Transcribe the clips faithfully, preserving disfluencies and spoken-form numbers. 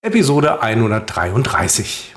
Episode hundertdreiunddreißig.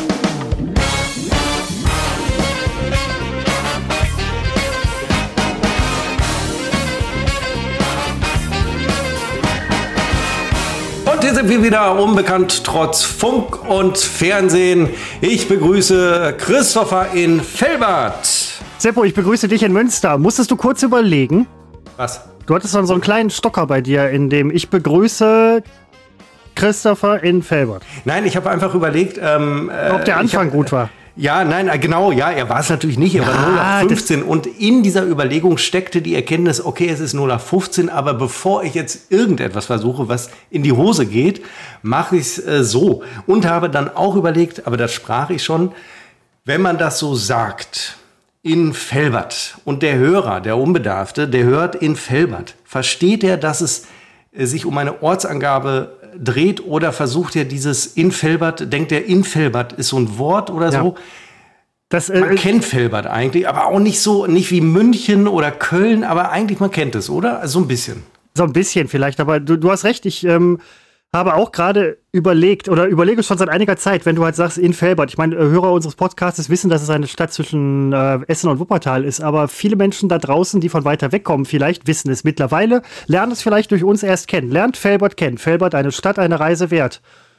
Und hier sind wir wieder, unbekannt trotz Funk und Fernsehen. Ich begrüße Christopher in Velbert. Seppo, ich begrüße dich in Münster. Musstest du kurz überlegen? Was? Du hattest dann so einen kleinen Stocker bei dir, in dem ich begrüße Christopher in Velbert. Nein, ich habe einfach überlegt, ähm, ob der Anfang hab, gut war. Ja, nein, genau, ja, er war es natürlich nicht, er war null nach fünfzehn und in dieser Überlegung steckte die Erkenntnis, okay, es ist null nach fünfzehn, aber bevor ich jetzt irgendetwas versuche, was in die Hose geht, mache ich es äh, so und habe dann auch überlegt, aber das sprach ich schon, wenn man das so sagt, in Velbert und der Hörer, der Unbedarfte, der hört in Velbert, versteht er, dass es äh, sich um eine Ortsangabe dreht oder versucht er dieses in Velbert, denkt er in Velbert ist so ein Wort oder so. Ja. Das, äh, man kennt Velbert eigentlich, aber auch nicht so, nicht wie München oder Köln, aber eigentlich man kennt es, oder? Also so ein bisschen. So ein bisschen vielleicht, aber du, du hast recht, ich ähm, habe auch gerade überlegt oder überlege schon seit einiger Zeit, wenn du halt sagst in Velbert. Ich meine, Hörer unseres Podcasts wissen, dass es eine Stadt zwischen äh, Essen und Wuppertal ist, aber viele Menschen da draußen, die von weiter weg kommen, vielleicht wissen es mittlerweile, lernen es vielleicht durch uns erst kennen. Lernt Velbert kennen. Velbert, eine Stadt, eine Reise wert.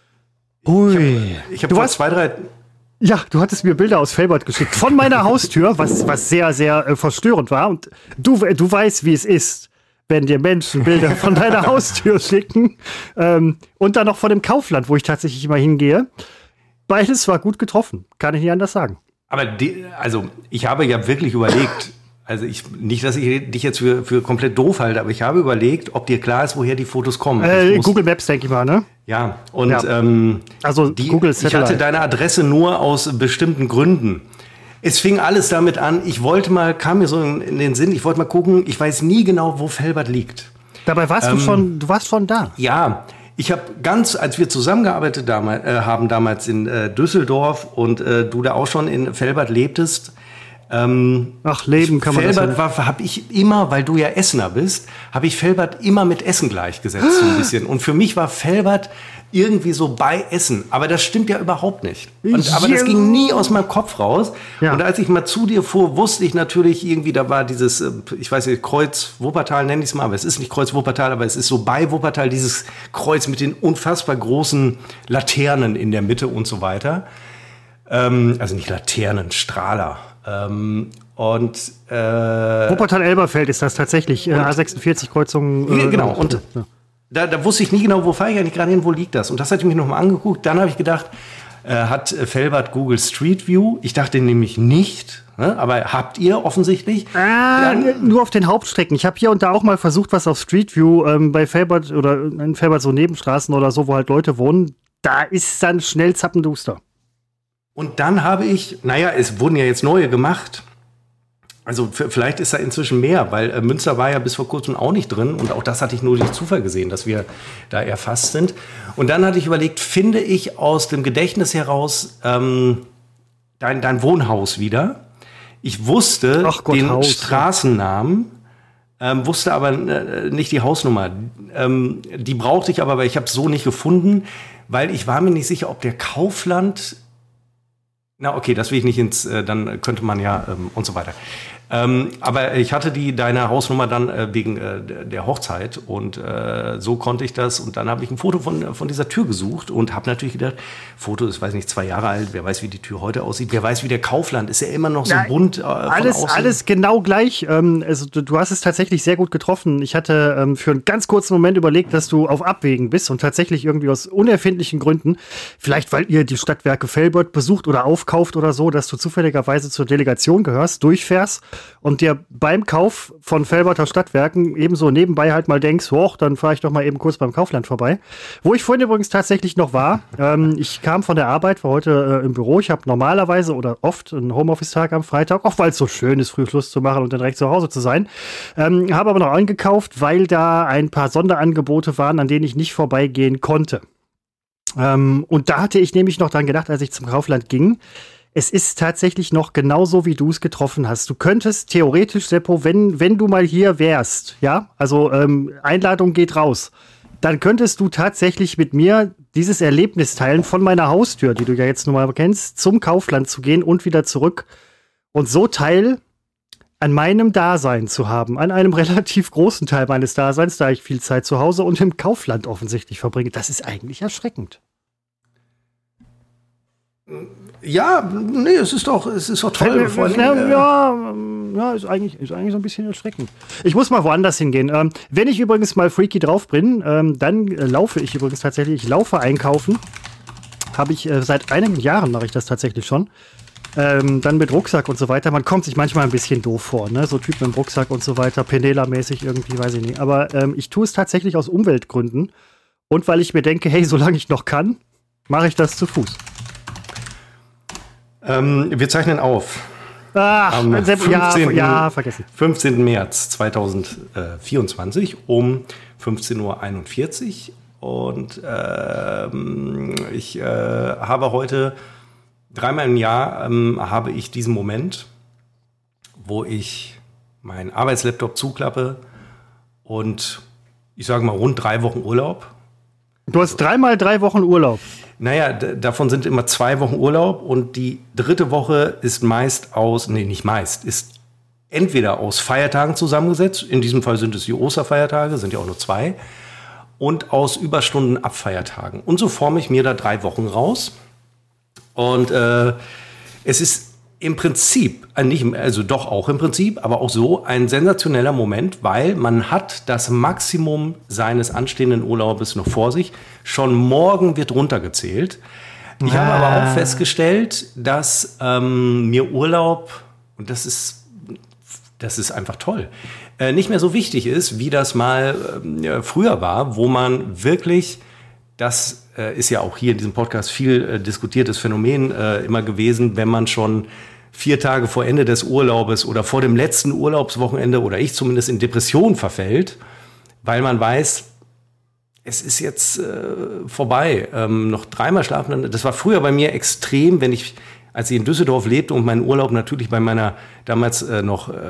Ui. Ich habe hab vor zwei, drei... Ja, du hattest mir Bilder aus Velbert geschickt. Von meiner Haustür, was, was sehr, sehr äh, verstörend war. Und du, du weißt, wie es ist, wenn dir Menschen Bilder von deiner Haustür schicken. Ähm, und dann noch von dem Kaufland, wo ich tatsächlich immer hingehe. Beides war gut getroffen, kann ich nicht anders sagen. Aber die, also ich habe ja wirklich überlegt, also ich nicht, dass ich dich jetzt für, für komplett doof halte, aber ich habe überlegt, ob dir klar ist, woher die Fotos kommen. Äh, Google Maps, denke ich mal, ne? Ja, und ja. Ähm, also die, Google ich hatte deine Adresse nur aus bestimmten Gründen. Es fing alles damit an, ich wollte mal, kam mir so in, in den Sinn, ich wollte mal gucken, ich weiß nie genau, wo Velbert liegt. Dabei warst ähm, du schon, du warst schon da. Ja, ich habe ganz, als wir zusammengearbeitet damals, äh, haben damals in äh, Düsseldorf und äh, du da auch schon in Velbert lebtest. Ähm, Ach, Leben kann man Velbert das war, habe ich immer, weil du ja Essener bist, habe ich Velbert immer mit Essen gleichgesetzt so ein bisschen. Und für mich war Velbert irgendwie so bei Essen. Aber das stimmt ja überhaupt nicht. Und, aber das ging nie aus meinem Kopf raus. Ja. Und als ich mal zu dir fuhr, wusste ich natürlich irgendwie, da war dieses, ich weiß nicht, Kreuz Wuppertal nenne ich es mal, aber es ist nicht Kreuz Wuppertal, aber es ist so bei Wuppertal dieses Kreuz mit den unfassbar großen Laternen in der Mitte und so weiter. Ähm, also nicht Laternen, Strahler. Ähm, und äh, Wuppertal-Elberfeld ist das tatsächlich, äh, A sechsundvierzig-Kreuzung. Äh, genau, und ja. Da, da wusste ich nie genau, wo fahre ich eigentlich gerade hin, wo liegt das? Und das hatte ich mich nochmal angeguckt. Dann habe ich gedacht, äh, hat Velbert Google Street View? Ich dachte nämlich nicht, ne? Aber habt ihr offensichtlich? Ah, Dann, nur auf den Hauptstrecken. Ich habe hier und da auch mal versucht, was auf Street View ähm, bei Velbert oder in Velbert so Nebenstraßen oder so, wo halt Leute wohnen. Da ist dann schnell zappenduster. Und dann habe ich, naja, es wurden ja jetzt neue gemacht. Also f- vielleicht ist da inzwischen mehr, weil äh, Münster war ja bis vor kurzem auch nicht drin. Und auch das hatte ich nur durch Zufall gesehen, dass wir da erfasst sind. Und dann hatte ich überlegt, finde ich aus dem Gedächtnis heraus ähm, dein, dein Wohnhaus wieder. Ich wusste Ach Gott, den Haus, Straßennamen, ähm, wusste aber äh, nicht die Hausnummer. Ähm, die brauchte ich aber, aber ich habe es so nicht gefunden, weil ich war mir nicht sicher, ob der Kaufland... Na okay, das will ich nicht ins, äh, dann könnte man ja ähm, und so weiter. Ähm, aber ich hatte die deine Hausnummer dann äh, wegen äh, der Hochzeit und äh, so konnte ich das und dann habe ich ein Foto von von dieser Tür gesucht und habe natürlich gedacht, Foto ist, weiß nicht, zwei Jahre alt, wer weiß, wie die Tür heute aussieht, wer weiß, wie der Kaufland ist ja immer noch so Na, bunt. Äh, von alles außen. alles genau gleich. Ähm, also du, du hast es tatsächlich sehr gut getroffen. Ich hatte ähm, für einen ganz kurzen Moment überlegt, dass du auf Abwägen bist und tatsächlich irgendwie aus unerfindlichen Gründen, vielleicht weil ihr die Stadtwerke Velbert besucht oder aufkauft oder so, dass du zufälligerweise zur Delegation gehörst, durchfährst und dir beim Kauf von Velberter Stadtwerken ebenso nebenbei halt mal denkst, hoch, dann fahre ich doch mal eben kurz beim Kaufland vorbei. Wo ich vorhin übrigens tatsächlich noch war, ähm, ich kam von der Arbeit, war heute äh, im Büro, ich habe normalerweise oder oft einen Homeoffice-Tag am Freitag, auch weil es so schön ist, früh Schluss zu machen und dann direkt zu Hause zu sein, ähm, habe aber noch eingekauft, weil da ein paar Sonderangebote waren, an denen ich nicht vorbeigehen konnte. Ähm, und da hatte ich nämlich noch dran gedacht, als ich zum Kaufland ging, es ist tatsächlich noch genauso, wie du es getroffen hast. Du könntest theoretisch, Seppo, wenn, wenn du mal hier wärst, ja, also ähm, Einladung geht raus, dann könntest du tatsächlich mit mir dieses Erlebnis teilen, von meiner Haustür, die du ja jetzt nun mal kennst, zum Kaufland zu gehen und wieder zurück und so Teil an meinem Dasein zu haben, an einem relativ großen Teil meines Daseins, da ich viel Zeit zu Hause und im Kaufland offensichtlich verbringe. Das ist eigentlich erschreckend. Ja, nee, es ist doch, es ist doch toll. Vor allem, ja, ja, ja, ist eigentlich, ist eigentlich so ein bisschen erschreckend. Ich muss mal woanders hingehen. Ähm, wenn ich übrigens mal freaky drauf bin, ähm, dann äh, laufe ich übrigens tatsächlich, ich laufe einkaufen. Habe ich äh, seit einigen Jahren mache ich das tatsächlich schon. Ähm, dann mit Rucksack und so weiter. Man kommt sich manchmal ein bisschen doof vor, ne? So Typen mit Rucksack und so weiter, Penela-mäßig irgendwie, weiß ich nicht. Aber ähm, ich tue es tatsächlich aus Umweltgründen und weil ich mir denke, hey, solange ich noch kann, mache ich das zu Fuß. Ähm, wir zeichnen auf. Ach, am fünfzehnten Ja, ja, vergessen. fünfzehnten März zweitausendvierundzwanzig um fünfzehn Uhr einundvierzig und ähm, ich äh, habe heute dreimal im Jahr ähm, habe ich diesen Moment, wo ich meinen Arbeitslaptop zuklappe und ich sage mal rund drei Wochen Urlaub. Du hast dreimal drei Wochen Urlaub. Naja, d- davon sind immer zwei Wochen Urlaub und die dritte Woche ist meist aus, nee, nicht meist, ist entweder aus Feiertagen zusammengesetzt, in diesem Fall sind es die Osterfeiertage, sind ja auch nur zwei, und aus Überstunden ab Feiertagen. Und so forme ich mir da drei Wochen raus. Und äh, es ist im Prinzip, äh, nicht, also doch auch im Prinzip, aber auch so ein sensationeller Moment, weil man hat das Maximum seines anstehenden Urlaubes noch vor sich. Schon morgen wird runtergezählt. Ich ah. habe aber auch festgestellt, dass ähm, mir Urlaub, und das ist, das ist einfach toll, äh, nicht mehr so wichtig ist, wie das mal äh, früher war, wo man wirklich das äh, ist ja auch hier in diesem Podcast viel äh, diskutiertes Phänomen äh, immer gewesen, wenn man schon vier Tage vor Ende des Urlaubes oder vor dem letzten Urlaubswochenende oder ich zumindest in Depression verfällt, weil man weiß, es ist jetzt äh, vorbei. Ähm, noch dreimal schlafen. Das war früher bei mir extrem, wenn ich, als ich in Düsseldorf lebte und meinen Urlaub natürlich bei meiner damals äh, noch äh,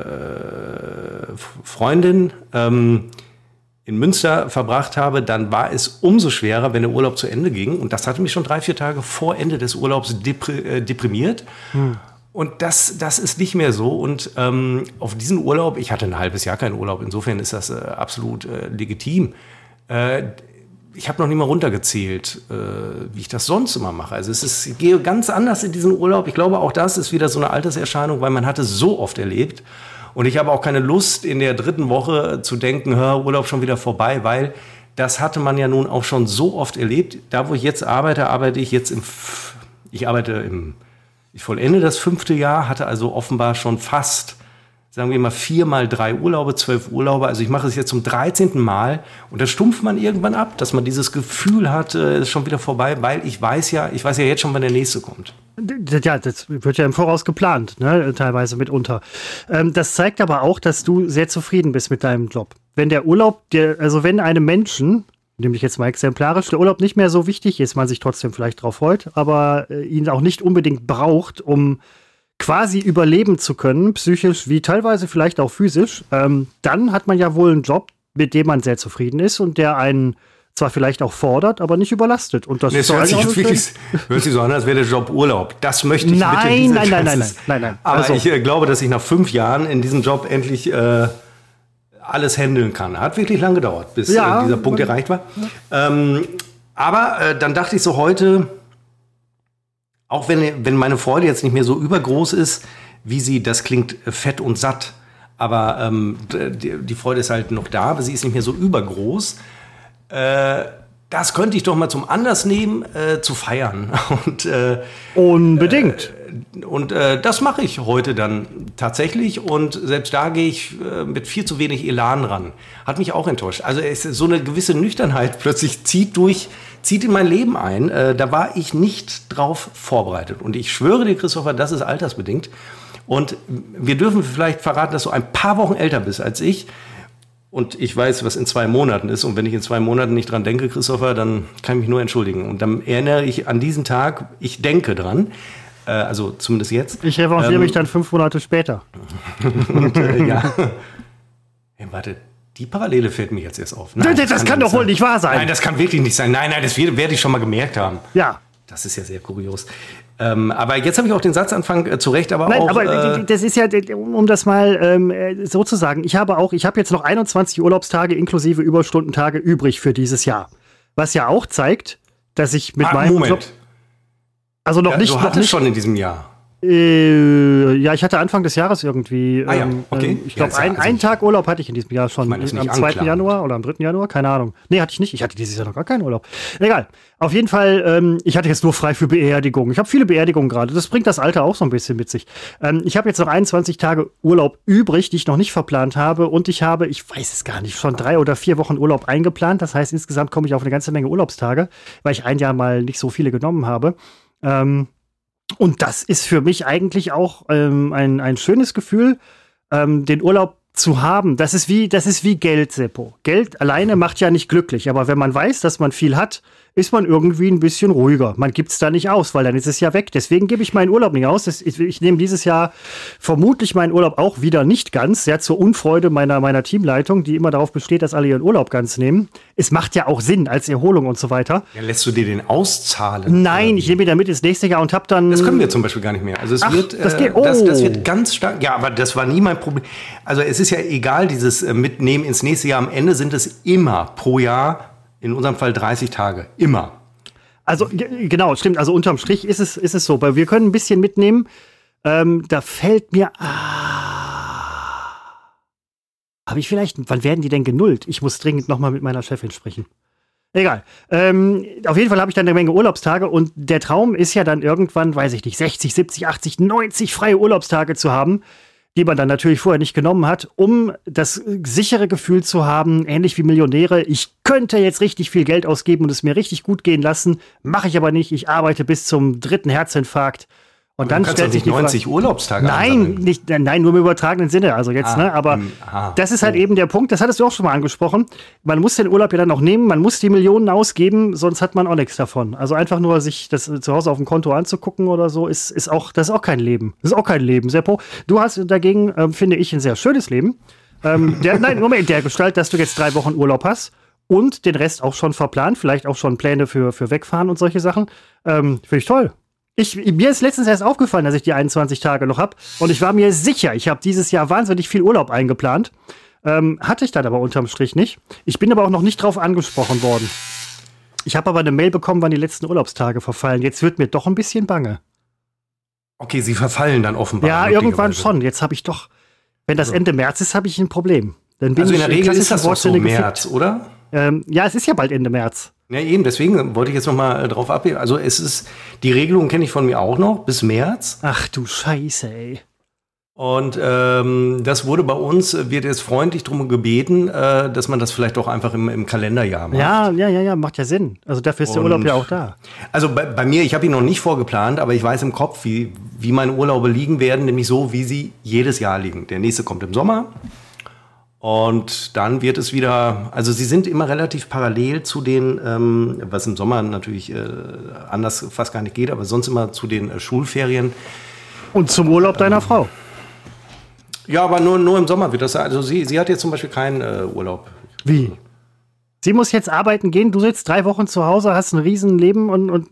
Freundin ähm, in Münster verbracht habe, dann war es umso schwerer, wenn der Urlaub zu Ende ging. Und das hatte mich schon drei, vier Tage vor Ende des Urlaubs depri- äh, deprimiert. Hm. Und das, das ist nicht mehr so. Und ähm, auf diesen Urlaub, ich hatte ein halbes Jahr keinen Urlaub, insofern ist das äh, absolut äh, legitim. Äh, ich habe noch nicht mal runtergezählt, äh, wie ich das sonst immer mache. Also es ist, ich gehe ganz anders in diesen Urlaub. Ich glaube, auch das ist wieder so eine Alterserscheinung, weil man hat es so oft erlebt. Und ich habe auch keine Lust, in der dritten Woche zu denken, hör, Urlaub schon wieder vorbei, weil das hatte man ja nun auch schon so oft erlebt. Da, wo ich jetzt arbeite, arbeite ich jetzt im, F- ich arbeite im, ich vollende das fünfte Jahr, hatte also offenbar schon fast, sagen wir mal, vier mal drei Urlaube, zwölf Urlaube. Also ich mache es jetzt zum dreizehnten Mal und da stumpft man irgendwann ab, dass man dieses Gefühl hat, es ist schon wieder vorbei, weil ich weiß ja, ich weiß ja jetzt schon, wann der nächste kommt. Ja, das wird ja im Voraus geplant, ne, teilweise mitunter. Ähm, das zeigt aber auch, dass du sehr zufrieden bist mit deinem Job. Wenn der Urlaub, der, also wenn einem Menschen, nämlich jetzt mal exemplarisch, der Urlaub nicht mehr so wichtig ist, man sich trotzdem vielleicht drauf freut, aber äh, ihn auch nicht unbedingt braucht, um quasi überleben zu können, psychisch wie teilweise vielleicht auch physisch, ähm, dann hat man ja wohl einen Job, mit dem man sehr zufrieden ist und der einen zwar vielleicht auch fordert, aber nicht überlastet. Und das nee, ist hört sich jetzt wirklich hört sich so an, als wäre der Job Urlaub. Das möchte ich nein, bitte. Diese, nein, nein, nein, nein, nein, nein. Aber also. ich äh, glaube, dass ich nach fünf Jahren in diesem Job endlich äh, alles handeln kann. Hat wirklich lang gedauert, bis ja, äh, dieser Punkt ja. erreicht war. Ja. Ähm, aber äh, dann dachte ich so heute, auch wenn, wenn meine Freude jetzt nicht mehr so übergroß ist, wie sie, das klingt fett und satt, aber ähm, die, die Freude ist halt noch da, aber sie ist nicht mehr so übergroß. Äh, das könnte ich doch mal zum Anlass nehmen, äh, zu feiern. Und, äh, Unbedingt. Äh, und äh, das mache ich heute dann tatsächlich. Und selbst da gehe ich äh, mit viel zu wenig Elan ran. Hat mich auch enttäuscht. Also es ist so eine gewisse Nüchternheit plötzlich zieht durch, zieht in mein Leben ein. Äh, da war ich nicht drauf vorbereitet. Und ich schwöre dir, Christopher, das ist altersbedingt. Und wir dürfen vielleicht verraten, dass du ein paar Wochen älter bist als ich. Und ich weiß, was in zwei Monaten ist. Und wenn ich in zwei Monaten nicht dran denke, Christopher, dann kann ich mich nur entschuldigen. Und dann erinnere ich an diesen Tag, ich denke dran. Äh, also zumindest jetzt. Ich revanchiere ähm, mich dann fünf Monate später. Und, äh, ja. Hey, warte, Die Parallele fällt mir jetzt erst auf. Nein, das, das kann, kann doch wohl nicht wahr sein. Nein, das kann wirklich nicht sein. Nein, nein, das werde ich schon mal gemerkt haben. Ja. Das ist ja sehr kurios. Ähm, aber jetzt habe ich auch den Satzanfang äh, zurecht, aber Nein, auch... aber äh, das ist ja, um das mal ähm, so zu sagen, ich habe auch, ich habe jetzt noch einundzwanzig Urlaubstage inklusive Überstundentage übrig für dieses Jahr. Was ja auch zeigt, dass ich mit ah, meinem Moment. Job... Also noch ja, nicht... Du noch hattest nicht, schon in diesem Jahr. Äh, ja, ich hatte Anfang des Jahres irgendwie, Ah, ja, ähm, okay. ich glaube, ja, ein, also einen Tag Urlaub hatte ich in diesem Jahr schon. Ich meine, das ist am nicht zweiten anklagend. Januar oder am dritten Januar, keine Ahnung. Nee, hatte ich nicht. Ich hatte dieses Jahr noch gar keinen Urlaub. Egal. Auf jeden Fall, ähm, ich hatte jetzt nur frei für Beerdigungen. Ich habe viele Beerdigungen gerade. Das bringt das Alter auch so ein bisschen mit sich. Ähm, ich habe jetzt noch einundzwanzig Tage Urlaub übrig, die ich noch nicht verplant habe. Und ich habe, ich weiß es gar nicht, schon drei oder vier Wochen Urlaub eingeplant. Das heißt, insgesamt komme ich auf eine ganze Menge Urlaubstage, weil ich ein Jahr mal nicht so viele genommen habe. Ähm, Und das ist für mich eigentlich auch ähm, ein, ein schönes Gefühl, ähm, den Urlaub zu haben. Das ist wie, das ist wie Geld, Seppo. Geld alleine macht ja nicht glücklich, aber wenn man weiß, dass man viel hat, ist man irgendwie ein bisschen ruhiger. Man gibt es da nicht aus, weil dann ist es ja weg. Deswegen gebe ich meinen Urlaub nicht aus. Das, ich, ich nehme dieses Jahr vermutlich meinen Urlaub auch wieder nicht ganz, sehr zur Unfreude meiner, meiner Teamleitung, die immer darauf besteht, dass alle ihren Urlaub ganz nehmen. Es macht ja auch Sinn als Erholung und so weiter. Ja, lässt du dir den auszahlen? Nein, ich nehme ihn damit ins nächste Jahr und habe dann... Das können wir zum Beispiel gar nicht mehr. Also es Ach, wird, das äh, geht- oh. das, das wird ganz stark. Ja, aber das war nie mein Problem. Also es ist ja egal, dieses äh, Mitnehmen ins nächste Jahr. Am Ende sind es immer pro Jahr, in unserem Fall dreißig Tage. Immer. Also g- genau, stimmt. Also unterm Strich ist es, ist es so. Weil wir können ein bisschen mitnehmen. Ähm, da fällt mir. Ah, habe ich vielleicht. Wann werden die denn genullt? Ich muss dringend noch mal mit meiner Chefin sprechen. Egal. Ähm, auf jeden Fall habe ich dann eine Menge Urlaubstage und der Traum ist ja dann irgendwann, weiß ich nicht, sechzig, siebzig, achtzig, neunzig freie Urlaubstage zu haben, die man dann natürlich vorher nicht genommen hat, um das sichere Gefühl zu haben, ähnlich wie Millionäre, ich könnte jetzt richtig viel Geld ausgeben und es mir richtig gut gehen lassen, mache ich aber nicht, ich arbeite bis zum dritten Herzinfarkt. Und dann du kannst stellt doch sich nicht die neunzig Frage, Urlaubstage nein, ansammeln. nicht, nein, nur im übertragenen Sinne, also jetzt, Ah, ne, aber im- aha, das ist halt so. eben der Punkt, das hattest du auch schon mal angesprochen, man muss den Urlaub ja dann auch nehmen, man muss die Millionen ausgeben, sonst hat man auch nichts davon. Also einfach nur sich das zu Hause auf dem Konto anzugucken oder so, ist, ist auch, das ist auch kein Leben. Das ist auch kein Leben, Seppo. Du hast dagegen, ähm, finde ich, ein sehr schönes Leben. Ähm, der, nein, Moment, der Gestalt, dass du jetzt drei Wochen Urlaub hast und den Rest auch schon verplant, vielleicht auch schon Pläne für, für Wegfahren und solche Sachen. Ähm, finde ich toll. Ich, mir ist letztens erst aufgefallen, dass ich die einundzwanzig Tage noch habe. Und ich war mir sicher, ich habe dieses Jahr wahnsinnig viel Urlaub eingeplant. Ähm, hatte ich dann aber unterm Strich nicht. Ich bin aber auch noch nicht drauf angesprochen worden. Ich habe aber eine Mail bekommen, wann die letzten Urlaubstage verfallen. Jetzt wird mir doch ein bisschen bange. Okay, sie verfallen dann offenbar. Ja, irgendwann möglicherweise. schon. Jetzt habe ich doch, wenn das Ende März ist, habe ich ein Problem. Dann bin Also in ich der Regel ist das doch so Wortsinne gefickt. März, oder? Ähm, ja, es ist ja bald Ende März. Ja, eben, deswegen wollte ich jetzt noch mal drauf abheben. Also es ist, die Regelung kenne ich von mir auch noch, bis März. Ach du Scheiße, ey. Und ähm, das wurde bei uns, wird jetzt freundlich darum gebeten, äh, dass man das vielleicht auch einfach im, im Kalenderjahr macht. Ja, ja, ja, ja, macht ja Sinn. Also dafür ist der Und- Urlaub ja auch da. Also bei, bei mir, ich habe ihn noch nicht vorgeplant, aber ich weiß im Kopf, wie, wie meine Urlaube liegen werden, nämlich so, wie sie jedes Jahr liegen. Der nächste kommt im Sommer. Und dann wird es wieder, also sie sind immer relativ parallel zu den, ähm, was im Sommer natürlich äh, anders fast gar nicht geht, aber sonst immer zu den äh, Schulferien. Und zum Urlaub deiner Frau. Ja, aber nur, nur im Sommer wird das, also sie, sie hat jetzt zum Beispiel keinen äh, Urlaub. Wie? Sie muss jetzt arbeiten gehen, du sitzt drei Wochen zu Hause, hast ein Riesenleben und, und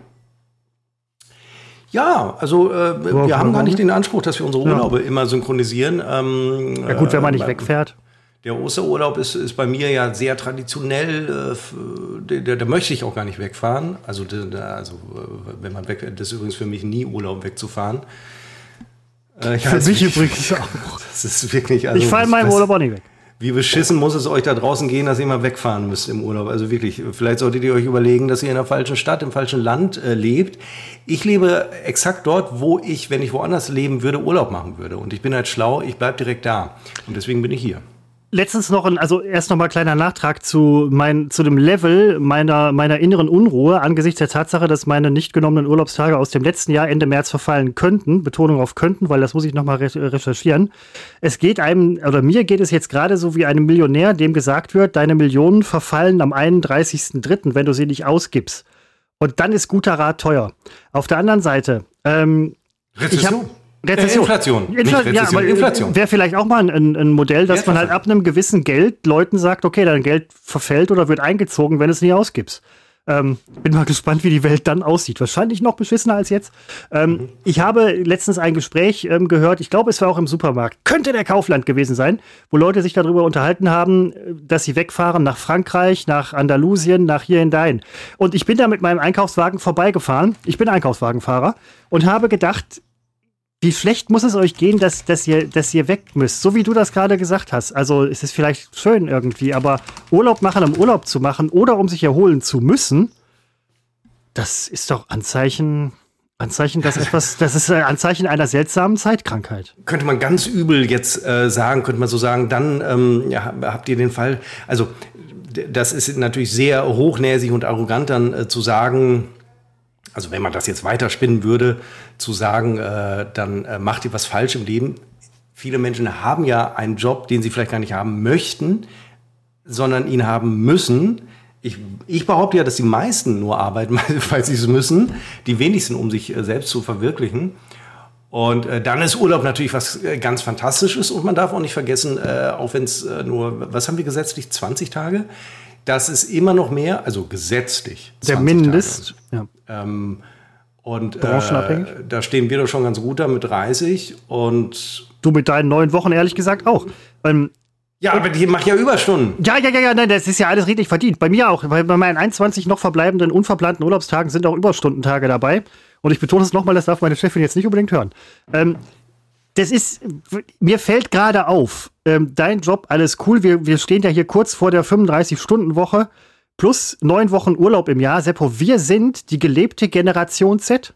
Ja, also äh, wir Warum? haben gar nicht den Anspruch, dass wir unsere Urlaube immer synchronisieren. Ähm, ja gut, wenn man nicht äh, wegfährt. Der Osterurlaub ist, ist bei mir ja sehr traditionell. Äh, f- da, da, da möchte ich auch gar nicht wegfahren. Also, da, da- also äh, wenn man weg, das ist übrigens für mich nie Urlaub wegzufahren. Äh, ich Für weiß mich nicht, übrigens auch. Das ist wirklich. Also, Ich fahre in meinem was- Urlaub auch nicht weg. Wie beschissen muss es euch da draußen gehen, dass ihr mal wegfahren müsst im Urlaub? Also wirklich, vielleicht solltet ihr euch überlegen, dass ihr in der falschen Stadt, im falschen Land äh, lebt. Ich lebe exakt dort, wo ich, wenn ich woanders leben würde, Urlaub machen würde. Und ich bin halt schlau, ich bleib direkt da. Und deswegen bin ich hier. Letztens noch ein, also erst noch mal kleiner Nachtrag zu mein, zu dem Level meiner, meiner inneren Unruhe angesichts der Tatsache, dass meine nicht genommenen Urlaubstage aus dem letzten Jahr Ende März verfallen könnten. Betonung auf könnten, weil das muss ich noch mal re- recherchieren. Es geht einem, oder mir geht es jetzt gerade so wie einem Millionär, dem gesagt wird, deine Millionen verfallen am einunddreißigsten dritten, wenn du sie nicht ausgibst. Und dann ist guter Rat teuer. Auf der anderen Seite, ähm, ich habe Rezession. Äh, Inflation. Infl- Nicht Rezession, ja, aber Inflation. Wäre vielleicht auch mal ein, ein Modell, dass man halt ab einem gewissen Geld Leuten sagt, okay, dein Geld verfällt oder wird eingezogen, wenn du es nie ausgibst. Ähm, bin mal gespannt, wie die Welt dann aussieht. Wahrscheinlich noch beschissener als jetzt. Ähm, mhm. Ich habe letztens ein Gespräch ähm, gehört, ich glaube, es war auch im Supermarkt, könnte der Kaufland gewesen sein, wo Leute sich darüber unterhalten haben, dass sie wegfahren nach Frankreich, nach Andalusien, nach hier hinein. Und ich bin da mit meinem Einkaufswagen vorbeigefahren. Ich bin Einkaufswagenfahrer und habe gedacht, wie schlecht muss es euch gehen, dass, dass, ihr, dass ihr weg müsst? So wie du das gerade gesagt hast. Also es ist vielleicht schön irgendwie, aber Urlaub machen, um Urlaub zu machen oder um sich erholen zu müssen, das ist doch Anzeichen, Anzeichen, dass etwas, das ist ein Anzeichen einer seltsamen Zeitkrankheit. Könnte man ganz übel jetzt äh, sagen, könnte man so sagen, dann ähm, ja, habt ihr den Fall, also das ist natürlich sehr hochnäsig und arrogant dann äh, zu sagen, also wenn man das jetzt weiterspinnen würde, zu sagen, äh, dann äh, macht ihr was falsch im Leben. Viele Menschen haben ja einen Job, den sie vielleicht gar nicht haben möchten, sondern ihn haben müssen. Ich, ich behaupte ja, dass die meisten nur arbeiten, weil sie es müssen, die wenigsten, um sich äh, selbst zu verwirklichen. Und äh, dann ist Urlaub natürlich was äh, ganz Fantastisches und man darf auch nicht vergessen, äh, auch wenn es äh, nur, was haben wir gesetzlich, zwanzig Tage? Das ist immer noch mehr, also gesetzlich. Der Mindest. Ja. Ähm, und äh, da stehen wir doch schon ganz gut da mit dreißig. Und du mit deinen neun Wochen, ehrlich gesagt, auch. Ähm, ja, aber die machen ja Überstunden. Ja, ja, ja, ja, nein, das ist ja alles richtig verdient. Bei mir auch, weil bei meinen einundzwanzig noch verbleibenden unverplanten Urlaubstagen sind auch Überstundentage dabei. Und ich betone es nochmal, das darf meine Chefin jetzt nicht unbedingt hören. Ähm, Das ist, mir fällt gerade auf, ähm, dein Job, alles cool, wir, wir stehen ja hier kurz vor der fünfunddreißig-Stunden-Woche plus neun Wochen Urlaub im Jahr. Seppo, wir sind die gelebte Generation Z.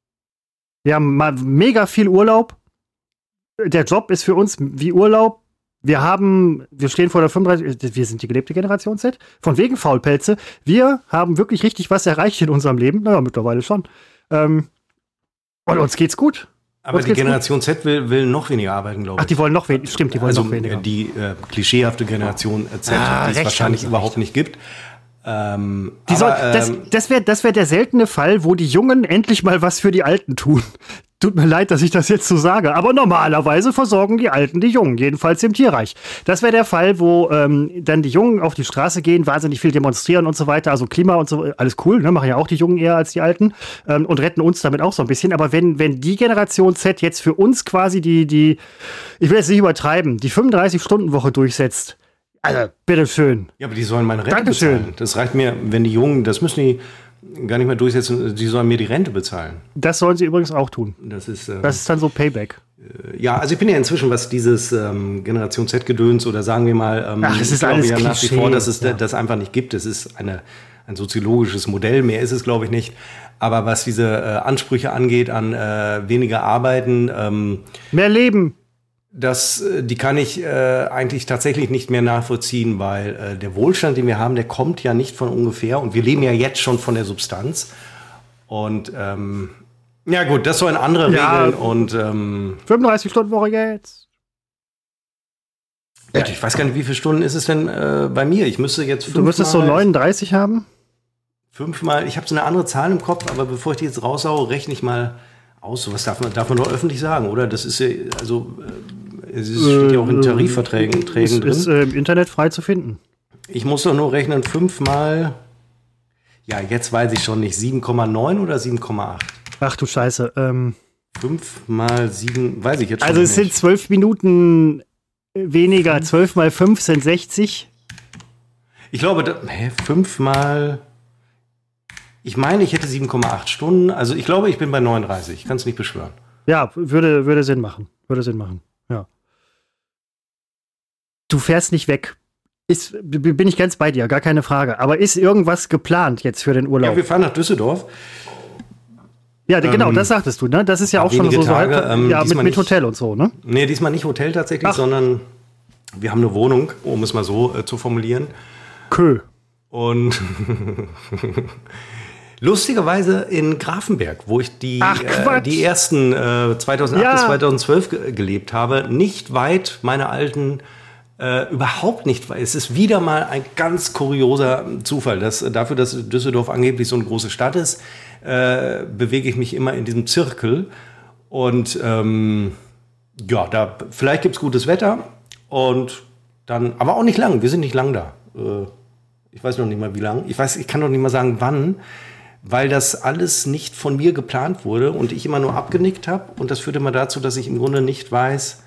Wir haben mal mega viel Urlaub. Der Job ist für uns wie Urlaub. Wir haben, wir stehen vor der fünfunddreißig, wir sind die gelebte Generation Z. Von wegen Faulpelze. Wir haben wirklich richtig was erreicht in unserem Leben. Naja, mittlerweile schon. Ähm, und uns geht's gut. Aber die Generation Z will, will noch weniger arbeiten, glaube ich. Ach, die wollen noch weniger. Stimmt, die wollen also, noch weniger. Die äh, klischeehafte Generation Z, ah, die es wahrscheinlich überhaupt nicht gibt. Ähm, die aber, soll, das ähm, das wäre das wär der seltene Fall, wo die Jungen endlich mal was für die Alten tun. Tut mir leid, dass ich das jetzt so sage, aber normalerweise versorgen die Alten die Jungen, jedenfalls im Tierreich. Das wäre der Fall, wo ähm, dann die Jungen auf die Straße gehen, wahnsinnig viel demonstrieren und so weiter, also Klima und so, alles cool, ne? Machen ja auch die Jungen eher als die Alten ähm, und retten uns damit auch so ein bisschen. Aber wenn, wenn die Generation Z jetzt für uns quasi die, die, ich will jetzt nicht übertreiben, die fünfunddreißig-Stunden-Woche durchsetzt, also bitteschön. Ja, aber die sollen meine Rente Dankeschön. bezahlen. Das reicht mir, wenn die Jungen, das müssen die gar nicht mehr durchsetzen, die sollen mir die Rente bezahlen. Das sollen sie übrigens auch tun. Das ist, äh, das ist dann so Payback. Äh, ja, also ich bin ja inzwischen, was dieses ähm, Generation Z-Gedöns oder sagen wir mal, ähm, Ach, es ist ich alles glaube ja nach wie vor, dass es ja. das einfach nicht gibt. Es ist eine, ein soziologisches Modell, mehr ist es, glaube ich, nicht. Aber was diese äh, Ansprüche angeht an äh, weniger Arbeiten, ähm, mehr Leben. Das, die kann ich äh, eigentlich tatsächlich nicht mehr nachvollziehen, weil äh, der Wohlstand, den wir haben, der kommt ja nicht von ungefähr und wir leben ja jetzt schon von der Substanz. Und ähm, ja gut, das sollen andere ja, Regeln und ähm, fünfunddreißig-Stunden-Woche jetzt. Ja, ich weiß gar nicht, wie viele Stunden ist es denn äh, bei mir? Ich müsste jetzt fünfmal... Du müsstest so neununddreißig haben? Fünfmal, ich habe so eine andere Zahl im Kopf, aber bevor ich die jetzt raushaue, rechne ich mal aus. So was darf man, darf man doch öffentlich sagen, oder? Das ist ja, also... Äh, Es steht ja auch in Tarifverträgen äh, Trägen drin. Ist äh, im Internet frei zu finden. Ich muss doch nur rechnen, fünfmal, ja, jetzt weiß ich schon nicht, sieben Komma neun oder sieben Komma acht? Ach du Scheiße. Ähm, fünf mal sieben, weiß ich jetzt schon also nicht. Also es sind zwölf Minuten weniger, zwölf mal fünf sind sechzig. Ich glaube, da, hä, fünf mal, ich meine, ich hätte sieben Komma acht Stunden, also ich glaube, ich bin bei neununddreißig, ich kann es nicht beschwören. Ja, würde, würde Sinn machen, würde Sinn machen, ja. Du fährst nicht weg. Ist, bin ich ganz bei dir, gar keine Frage. Aber ist irgendwas geplant jetzt für den Urlaub? Ja, wir fahren nach Düsseldorf. Ja, genau, ähm, das sagtest du, ne? Das ist ja auch schon so, Tage, so halb, ähm, ja, mit, mit nicht, Hotel und so, ne? Nee, diesmal nicht Hotel tatsächlich, Ach. sondern wir haben eine Wohnung, um es mal so äh, zu formulieren. Kö. Und lustigerweise in Grafenberg, wo ich die, Ach, äh, die ersten äh, zweitausendacht ja. bis zweitausendzwölf ge- gelebt habe, nicht weit meiner alten, äh, überhaupt nicht weit. Es ist wieder mal ein ganz kurioser Zufall, dass dafür, dass Düsseldorf angeblich so eine große Stadt ist, äh, bewege ich mich immer in diesem Zirkel. Und ähm, ja, da vielleicht gibt es gutes Wetter und dann, aber auch nicht lang. Wir sind nicht lang da. Äh, ich weiß noch nicht mal, wie lang. Ich weiß, ich kann noch nicht mal sagen, wann, weil das alles nicht von mir geplant wurde und ich immer nur abgenickt habe. Und das führte mal dazu, dass ich im Grunde nicht weiß,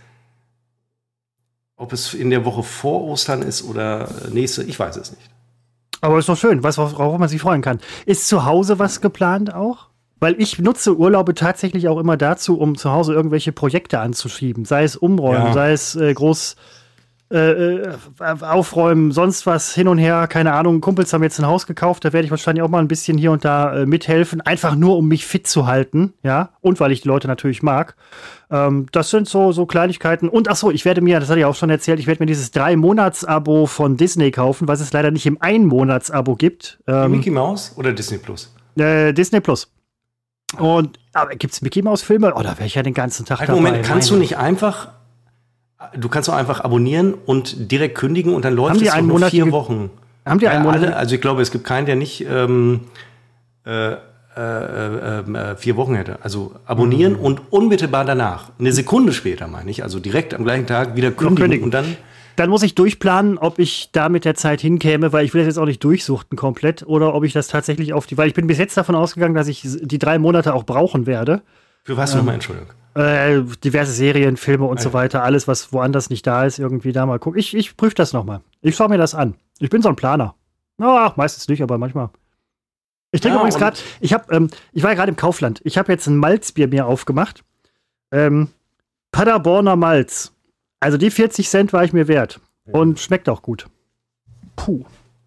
ob es in der Woche vor Ostern ist oder nächste. Ich weiß es nicht. Aber ist doch schön, was, worauf man sich freuen kann. Ist zu Hause was geplant auch? Weil ich nutze Urlaube tatsächlich auch immer dazu, um zu Hause irgendwelche Projekte anzuschieben. Sei es umräumen, ja. sei es äh, groß äh, aufräumen, sonst was hin und her. Keine Ahnung, Kumpels haben jetzt ein Haus gekauft, da werde ich wahrscheinlich auch mal ein bisschen hier und da äh, mithelfen. Einfach nur, um mich fit zu halten, ja. Und weil ich die Leute natürlich mag. Ähm, das sind so, so Kleinigkeiten. Und ach so, ich werde mir, das hatte ich auch schon erzählt, ich werde mir dieses drei-Monats-Abo von Disney kaufen, was es leider nicht im Ein-Monats-Abo gibt. Ähm, Mickey Mouse oder Disney Plus? Äh, Disney Plus. Und aber gibt's Mickey Mouse Filme? Oh, da wäre ich ja den ganzen Tag halt, dabei. Moment, kannst Meine. du nicht einfach, du kannst doch einfach abonnieren und direkt kündigen und dann läuft haben die es einen nur Monat vier Wochen. Haben die ja, einen Monat? Alle, also ich glaube, es gibt keinen, der nicht ähm, äh, äh, äh, vier Wochen hätte. Also abonnieren mhm. und unmittelbar danach, eine Sekunde später meine ich, also direkt am gleichen Tag wieder kündigen, kündigen. und dann Dann muss ich durchplanen, ob ich da mit der Zeit hinkäme, weil ich will das jetzt auch nicht durchsuchten komplett oder ob ich das tatsächlich auf die, weil ich bin bis jetzt davon ausgegangen, dass ich die drei Monate auch brauchen werde. Für was ähm, nochmal, Entschuldigung? Äh, diverse Serien, Filme und also. so weiter, alles, was woanders nicht da ist, irgendwie da mal gucken. Ich, ich prüfe das nochmal. Ich schaue mir das an. Ich bin so ein Planer. Ach, meistens nicht, aber manchmal. Ich trinke ja, übrigens gerade, ich habe, ähm, ich war ja gerade im Kaufland. Ich habe jetzt ein Malzbier mir aufgemacht. Ähm, Paderborner Malz. Also die vierzig Cent war ich mir wert. Und schmeckt auch gut. Puh.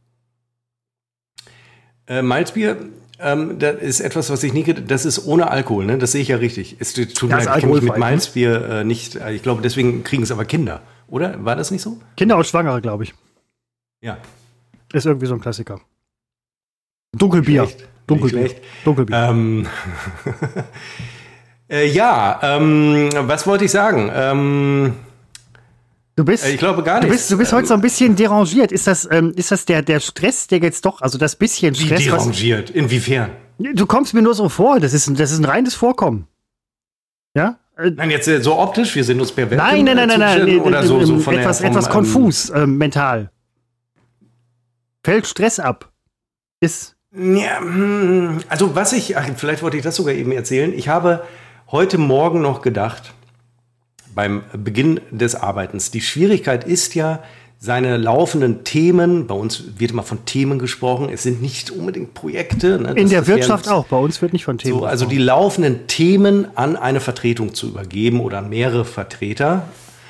Äh, Malzbier, ähm, das ist etwas, was ich nie, das ist ohne Alkohol, ne? Das sehe ich ja richtig. Es tut mir leid, ich kenne mich mit Malzbier äh, nicht, äh, ich glaube, deswegen kriegen es aber Kinder, oder? War das nicht so? Kinder und Schwangere, glaube ich. Ja. Ist irgendwie so ein Klassiker. Dunkelbier. Schlecht. Dunkelbier. Schlecht. Dunkelbier. Ähm, äh, ja, ähm, was wollte ich sagen? Ähm, Du bist, ich glaube gar nicht. Du bist, du bist heute so ein bisschen derangiert. Ist das, ähm, ist das der, der Stress, der jetzt doch, also das bisschen Stress? Wie derangiert? Was, Inwiefern? Du kommst mir nur so vor. Das ist, das ist ein reines Vorkommen. Ja? Nein, jetzt äh, so optisch. Wir sind uns per Webcam. Nein, nein, nein, nein, nein. Oder so, so von etwas, der, vom, etwas konfus, äh, mental. Fällt Stress ab. Ist. Ja, also was ich, ach, vielleicht wollte ich das sogar eben erzählen. Ich habe heute Morgen noch gedacht, beim Beginn des Arbeitens. Die Schwierigkeit ist ja, seine laufenden Themen, bei uns wird immer von Themen gesprochen, es sind nicht unbedingt Projekte. Ne? In der Wirtschaft auch, bei uns wird nicht von Themen so, also die laufenden Themen an eine Vertretung zu übergeben oder an mehrere Vertreter.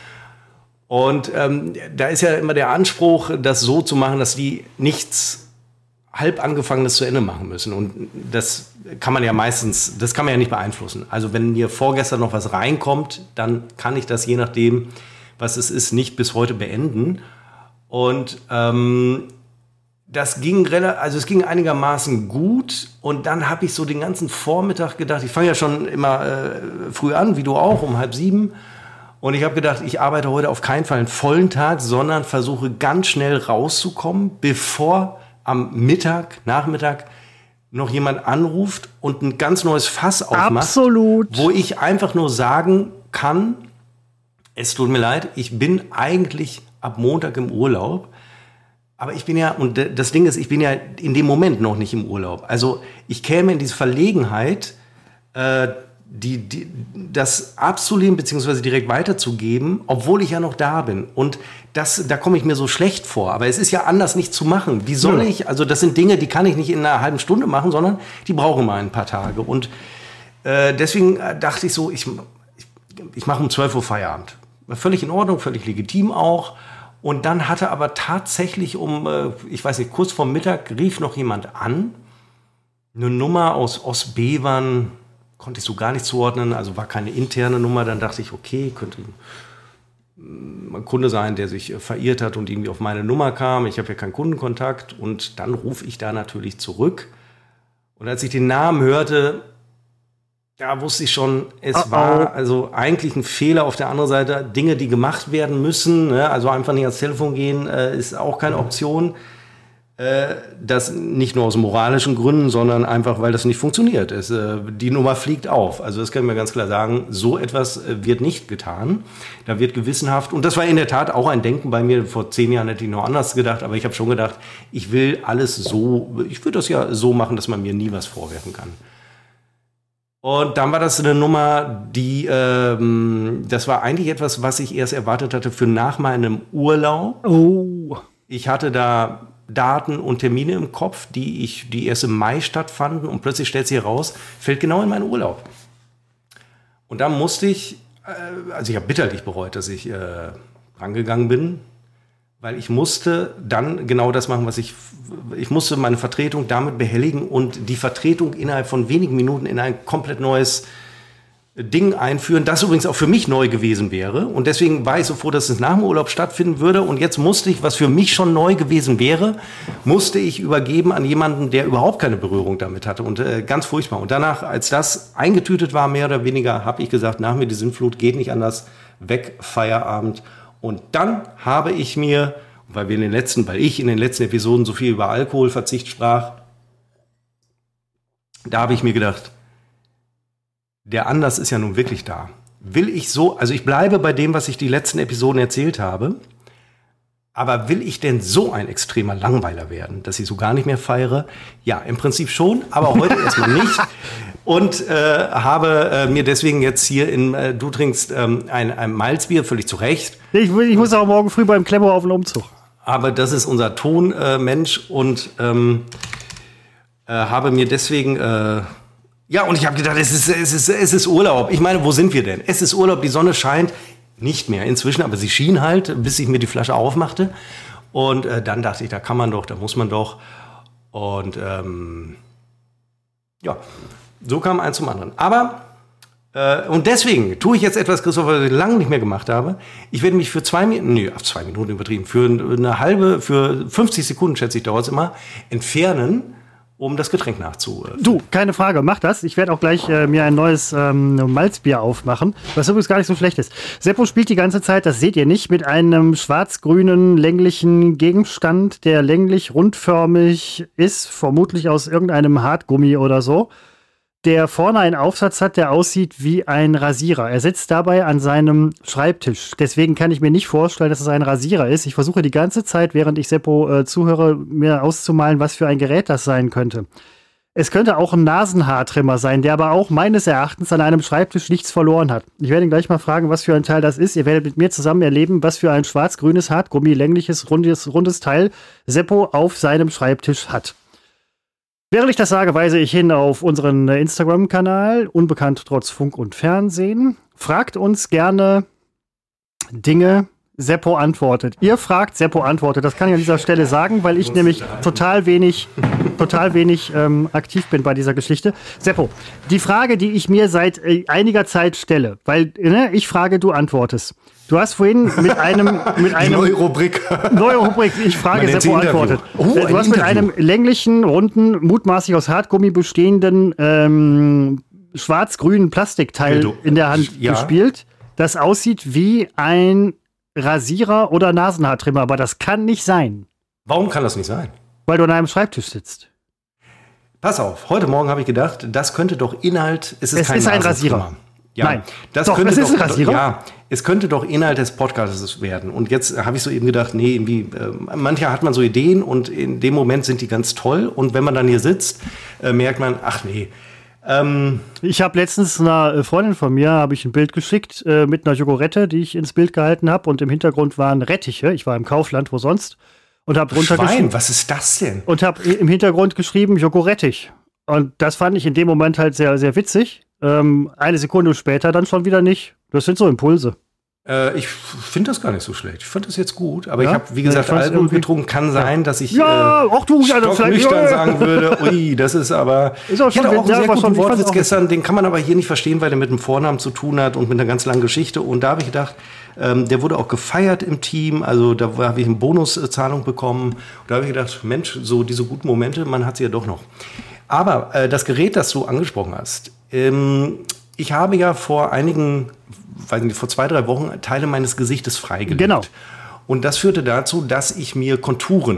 Und ähm, da ist ja immer der Anspruch, das so zu machen, dass die nichts halb Angefangenes zu Ende machen müssen. Und das kann man ja meistens, das kann man ja nicht beeinflussen. Also wenn mir vorgestern noch was reinkommt, dann kann ich das je nachdem, was es ist, nicht bis heute beenden. Und ähm, das ging relativ, also es ging einigermaßen gut. Und dann habe ich so den ganzen Vormittag gedacht, ich fange ja schon immer äh, früh an, wie du auch, um halb sieben. Und ich habe gedacht, ich arbeite heute auf keinen Fall einen vollen Tag, sondern versuche ganz schnell rauszukommen, bevor am Mittag, Nachmittag noch jemand anruft und ein ganz neues Fass aufmacht. Absolut. Wo ich einfach nur sagen kann, es tut mir leid, ich bin eigentlich ab Montag im Urlaub. Aber ich bin ja, und das Ding ist, ich bin ja in dem Moment noch nicht im Urlaub. Also ich käme in diese Verlegenheit, äh, die, die, das abzulehnen bzw. direkt weiterzugeben, obwohl ich ja noch da bin. Und das, da komme ich mir so schlecht vor. Aber es ist ja anders nicht zu machen. Wie soll ja. ich, also das sind Dinge, die kann ich nicht in einer halben Stunde machen, sondern die brauchen mal ein paar Tage. Und äh, deswegen dachte ich so, ich, ich, ich mache um zwölf Uhr Feierabend. Völlig in Ordnung, völlig legitim auch. Und dann hatte aber tatsächlich um, äh, ich weiß nicht, kurz vor Mittag rief noch jemand an. Eine Nummer aus Ostbevern, konnte ich so gar nicht zuordnen, also war keine interne Nummer. Dann dachte ich, okay, könnte ein Kunde sein, der sich verirrt hat und irgendwie auf meine Nummer kam. Ich habe ja keinen Kundenkontakt und dann rufe ich da natürlich zurück. Und als ich den Namen hörte, da wusste ich schon, es oh, oh. war also eigentlich ein Fehler. Auf der anderen Seite Dinge, die gemacht werden müssen, ne? Also einfach nicht ans Telefon gehen, äh, ist auch keine Option. Das nicht nur aus moralischen Gründen, sondern einfach, weil das nicht funktioniert. Es, äh, die Nummer fliegt auf. Also das können wir ganz klar sagen, so etwas äh, wird nicht getan. Da wird gewissenhaft, und das war in der Tat auch ein Denken bei mir, vor zehn Jahren hätte ich noch anders gedacht, aber ich habe schon gedacht, ich will alles so, ich würde das ja so machen, dass man mir nie was vorwerfen kann. Und dann war das eine Nummer, die, ähm, das war eigentlich etwas, was ich erst erwartet hatte für nach meinem Urlaub. Oh. Ich hatte da Daten und Termine im Kopf, die ich, die erst im Mai stattfanden, und plötzlich stellt sich heraus, fällt genau in meinen Urlaub. Und da musste ich, äh, also ich habe bitterlich bereut, dass ich äh, rangegangen bin, weil ich musste dann genau das machen, was ich, ich musste meine Vertretung damit behelligen und die Vertretung innerhalb von wenigen Minuten in ein komplett neues Ding einführen, das übrigens auch für mich neu gewesen wäre. Und deswegen war ich so froh, dass es nach dem Urlaub stattfinden würde. Und jetzt musste ich, was für mich schon neu gewesen wäre, musste ich übergeben an jemanden, der überhaupt keine Berührung damit hatte. Und äh, ganz furchtbar. Und danach, als das eingetütet war, mehr oder weniger, habe ich gesagt, nach mir die Sinnflut, geht nicht anders, weg, Feierabend. Und dann habe ich mir, weil wir in den letzten, weil ich in den letzten Episoden so viel über Alkoholverzicht sprach, da habe ich mir gedacht, der Anlass ist ja nun wirklich da. Will ich so, also ich bleibe bei dem, was ich die letzten Episoden erzählt habe, aber will ich denn so ein extremer Langweiler werden, dass ich so gar nicht mehr feiere? Ja, im Prinzip schon, aber heute erstmal nicht. Und äh, habe äh, mir deswegen jetzt hier in, äh, du trinkst ähm, ein, ein Malzbier, völlig zu Recht. Ich, ich muss auch morgen früh beim Klemmo auf den Umzug. Aber das ist unser Tonmensch äh, und ähm, äh, habe mir deswegen... Äh, Ja, und ich habe gedacht, es ist, es ist, es ist Urlaub. Ich meine, wo sind wir denn? Es ist Urlaub, die Sonne scheint. Nicht mehr inzwischen, aber sie schien halt, bis ich mir die Flasche aufmachte. Und äh, dann dachte ich, da kann man doch, da muss man doch. Und ähm, ja, so kam eins zum anderen. Aber, äh, und deswegen tue ich jetzt etwas, Christopher, was ich lange nicht mehr gemacht habe. Ich werde mich für zwei Minuten, nee, auf zwei Minuten übertrieben, für eine halbe, für fünfzig Sekunden, schätze ich, dauert es immer, entfernen, um das Getränk nachzufüllen. Du, keine Frage, mach das. Ich werde auch gleich äh, mir ein neues ähm, Malzbier aufmachen, was übrigens gar nicht so schlecht ist. Seppo spielt die ganze Zeit, das seht ihr nicht, mit einem schwarz-grünen länglichen Gegenstand, der länglich rundförmig ist, vermutlich aus irgendeinem Hartgummi oder so, der vorne einen Aufsatz hat, der aussieht wie ein Rasierer. Er sitzt dabei an seinem Schreibtisch. Deswegen kann ich mir nicht vorstellen, dass es ein Rasierer ist. Ich versuche die ganze Zeit, während ich Seppo äh, zuhöre, mir auszumalen, was für ein Gerät das sein könnte. Es könnte auch ein Nasenhaartrimmer sein, der aber auch meines Erachtens an einem Schreibtisch nichts verloren hat. Ich werde ihn gleich mal fragen, was für ein Teil das ist. Ihr werdet mit mir zusammen erleben, was für ein schwarz-grünes Hartgummi, längliches, rundes, rundes Teil Seppo auf seinem Schreibtisch hat. Während ich das sage, weise ich hin auf unseren Instagram-Kanal, unbekannt trotz Funk und Fernsehen. Fragt uns gerne Dinge, Seppo antwortet. Ihr fragt, Seppo antwortet. Das kann ich an dieser Stelle sagen, weil ich nämlich total wenig, total wenig ähm, aktiv bin bei dieser Geschichte. Seppo, die Frage, die ich mir seit äh, einiger Zeit stelle, weil ne, ich frage, du antwortest. Du hast vorhin mit einem... Mit einem neue Rubrik. Neue Rubrik, ich frage, Seppo antwortet. Oh, du hast Interview. Mit einem länglichen, runden, mutmaßlich aus Hartgummi bestehenden, ähm, schwarz-grünen Plastikteil du, in der Hand ja. gespielt, das aussieht wie ein Rasierer oder Nasenhaartrimmer, aber das kann nicht sein. Warum kann das nicht sein? Weil du an einem Schreibtisch sitzt. Pass auf, heute Morgen habe ich gedacht, das könnte doch Inhalt... Es ist, es kein ist ein Rasierer. Ja, Nein, das doch, könnte es ist doch, ein Rasierer. Ja, es könnte doch Inhalt des Podcasts werden. Und jetzt habe ich so eben gedacht, nee, irgendwie, äh, manchmal hat man so Ideen und in dem Moment sind die ganz toll. Und wenn man dann hier sitzt, äh, merkt man, ach nee. Ähm, ich habe letztens einer Freundin von mir habe ich ein Bild geschickt äh, mit einer Jogurette, die ich ins Bild gehalten habe. Und im Hintergrund waren Rettiche. Ich war im Kaufland, wo sonst. Und habe drunter Schwein, was ist das denn? Und habe im Hintergrund geschrieben, Jogorettich. Und das fand ich in dem Moment halt sehr, sehr witzig. Ähm, eine Sekunde später dann schon wieder nicht. Das sind so Impulse. Äh, ich finde das gar nicht so schlecht. Ich fand das jetzt gut. Aber ja? ich habe, wie gesagt, ja, Alkohol getrunken. Kann sein, ja. dass ich ja, äh, auch du, stocknüchtern sagen würde, ui, das ist aber... Ist auch ich hatte auch einen sehr guten schon, Wortwitz gestern. Den kann man aber hier nicht verstehen, weil der mit einem Vornamen zu tun hat und mit einer ganz langen Geschichte. Und da habe ich gedacht, ähm, der wurde auch gefeiert im Team. Also da habe ich eine Bonuszahlung bekommen. Und da habe ich gedacht, Mensch, so diese guten Momente, man hat sie ja doch noch. Aber äh, das Gerät, das du angesprochen hast, ähm, ich habe ja vor einigen, weiß nicht, vor zwei, drei Wochen Teile meines Gesichtes freigelegt. Genau. Und das führte dazu, dass ich mir Konturen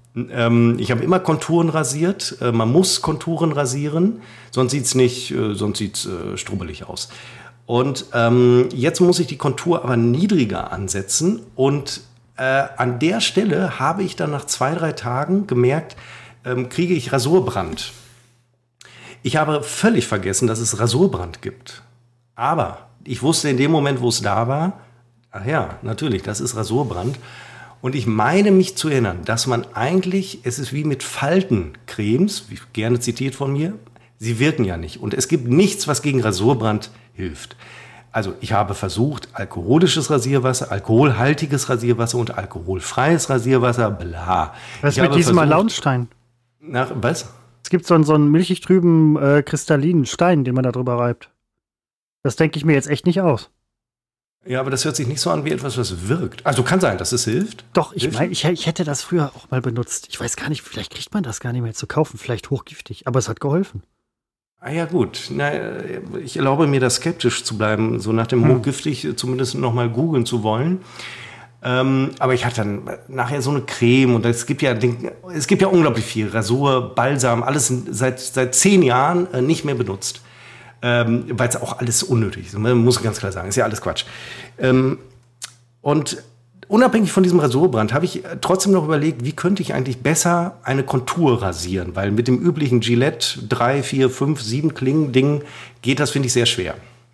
Ähm, ich habe immer Konturen rasiert. Äh, man muss Konturen rasieren, sonst sieht's nicht, äh, sonst sieht's äh, strubbelig aus. Und ähm, jetzt muss ich die Kontur aber niedriger ansetzen. Und äh, an der Stelle habe ich dann nach zwei, drei Tagen gemerkt, ähm, kriege ich Rasurbrand. Ich habe völlig vergessen, dass es Rasurbrand gibt. Aber ich wusste in dem Moment, wo es da war, ach ja, natürlich, das ist Rasurbrand. Und ich meine mich zu erinnern, dass man eigentlich, es ist wie mit Faltencremes, wie gerne zitiert von mir, sie wirken ja nicht. Und es gibt nichts, was gegen Rasurbrand hilft. Also ich habe versucht, alkoholisches Rasierwasser, alkoholhaltiges Rasierwasser und alkoholfreies Rasierwasser, bla. Was ich mit diesem Alaunstein? Nach, was? Es gibt so einen, so einen milchig trüben, äh, kristallinen Stein, den man da drüber reibt. Das denke ich mir jetzt echt nicht aus. Ja, aber das hört sich nicht so an wie etwas, was wirkt. Also kann sein, dass es hilft. Doch, ich meine, ich, ich hätte das früher auch mal benutzt. Ich weiß gar nicht, vielleicht kriegt man das gar nicht mehr zu kaufen. Vielleicht hochgiftig, aber es hat geholfen. Ah ja, gut. Na, ich erlaube mir, da skeptisch zu bleiben, so nach dem hm. hochgiftig zumindest noch mal googeln zu wollen. Ähm, aber ich hatte dann nachher so eine Creme und es gibt ja, es gibt ja unglaublich viel. Rasur, Balsam, alles seit, seit zehn Jahren äh, nicht mehr benutzt. Ähm, weil es auch alles unnötig ist. Man muss ganz klar sagen, ist ja alles Quatsch. Ähm, und unabhängig von diesem Rasurbrand habe ich trotzdem noch überlegt, wie könnte ich eigentlich besser eine Kontur rasieren? Weil mit dem üblichen Gillette drei, vier, fünf, sieben Klingen-Ding geht das, finde ich, sehr schwer.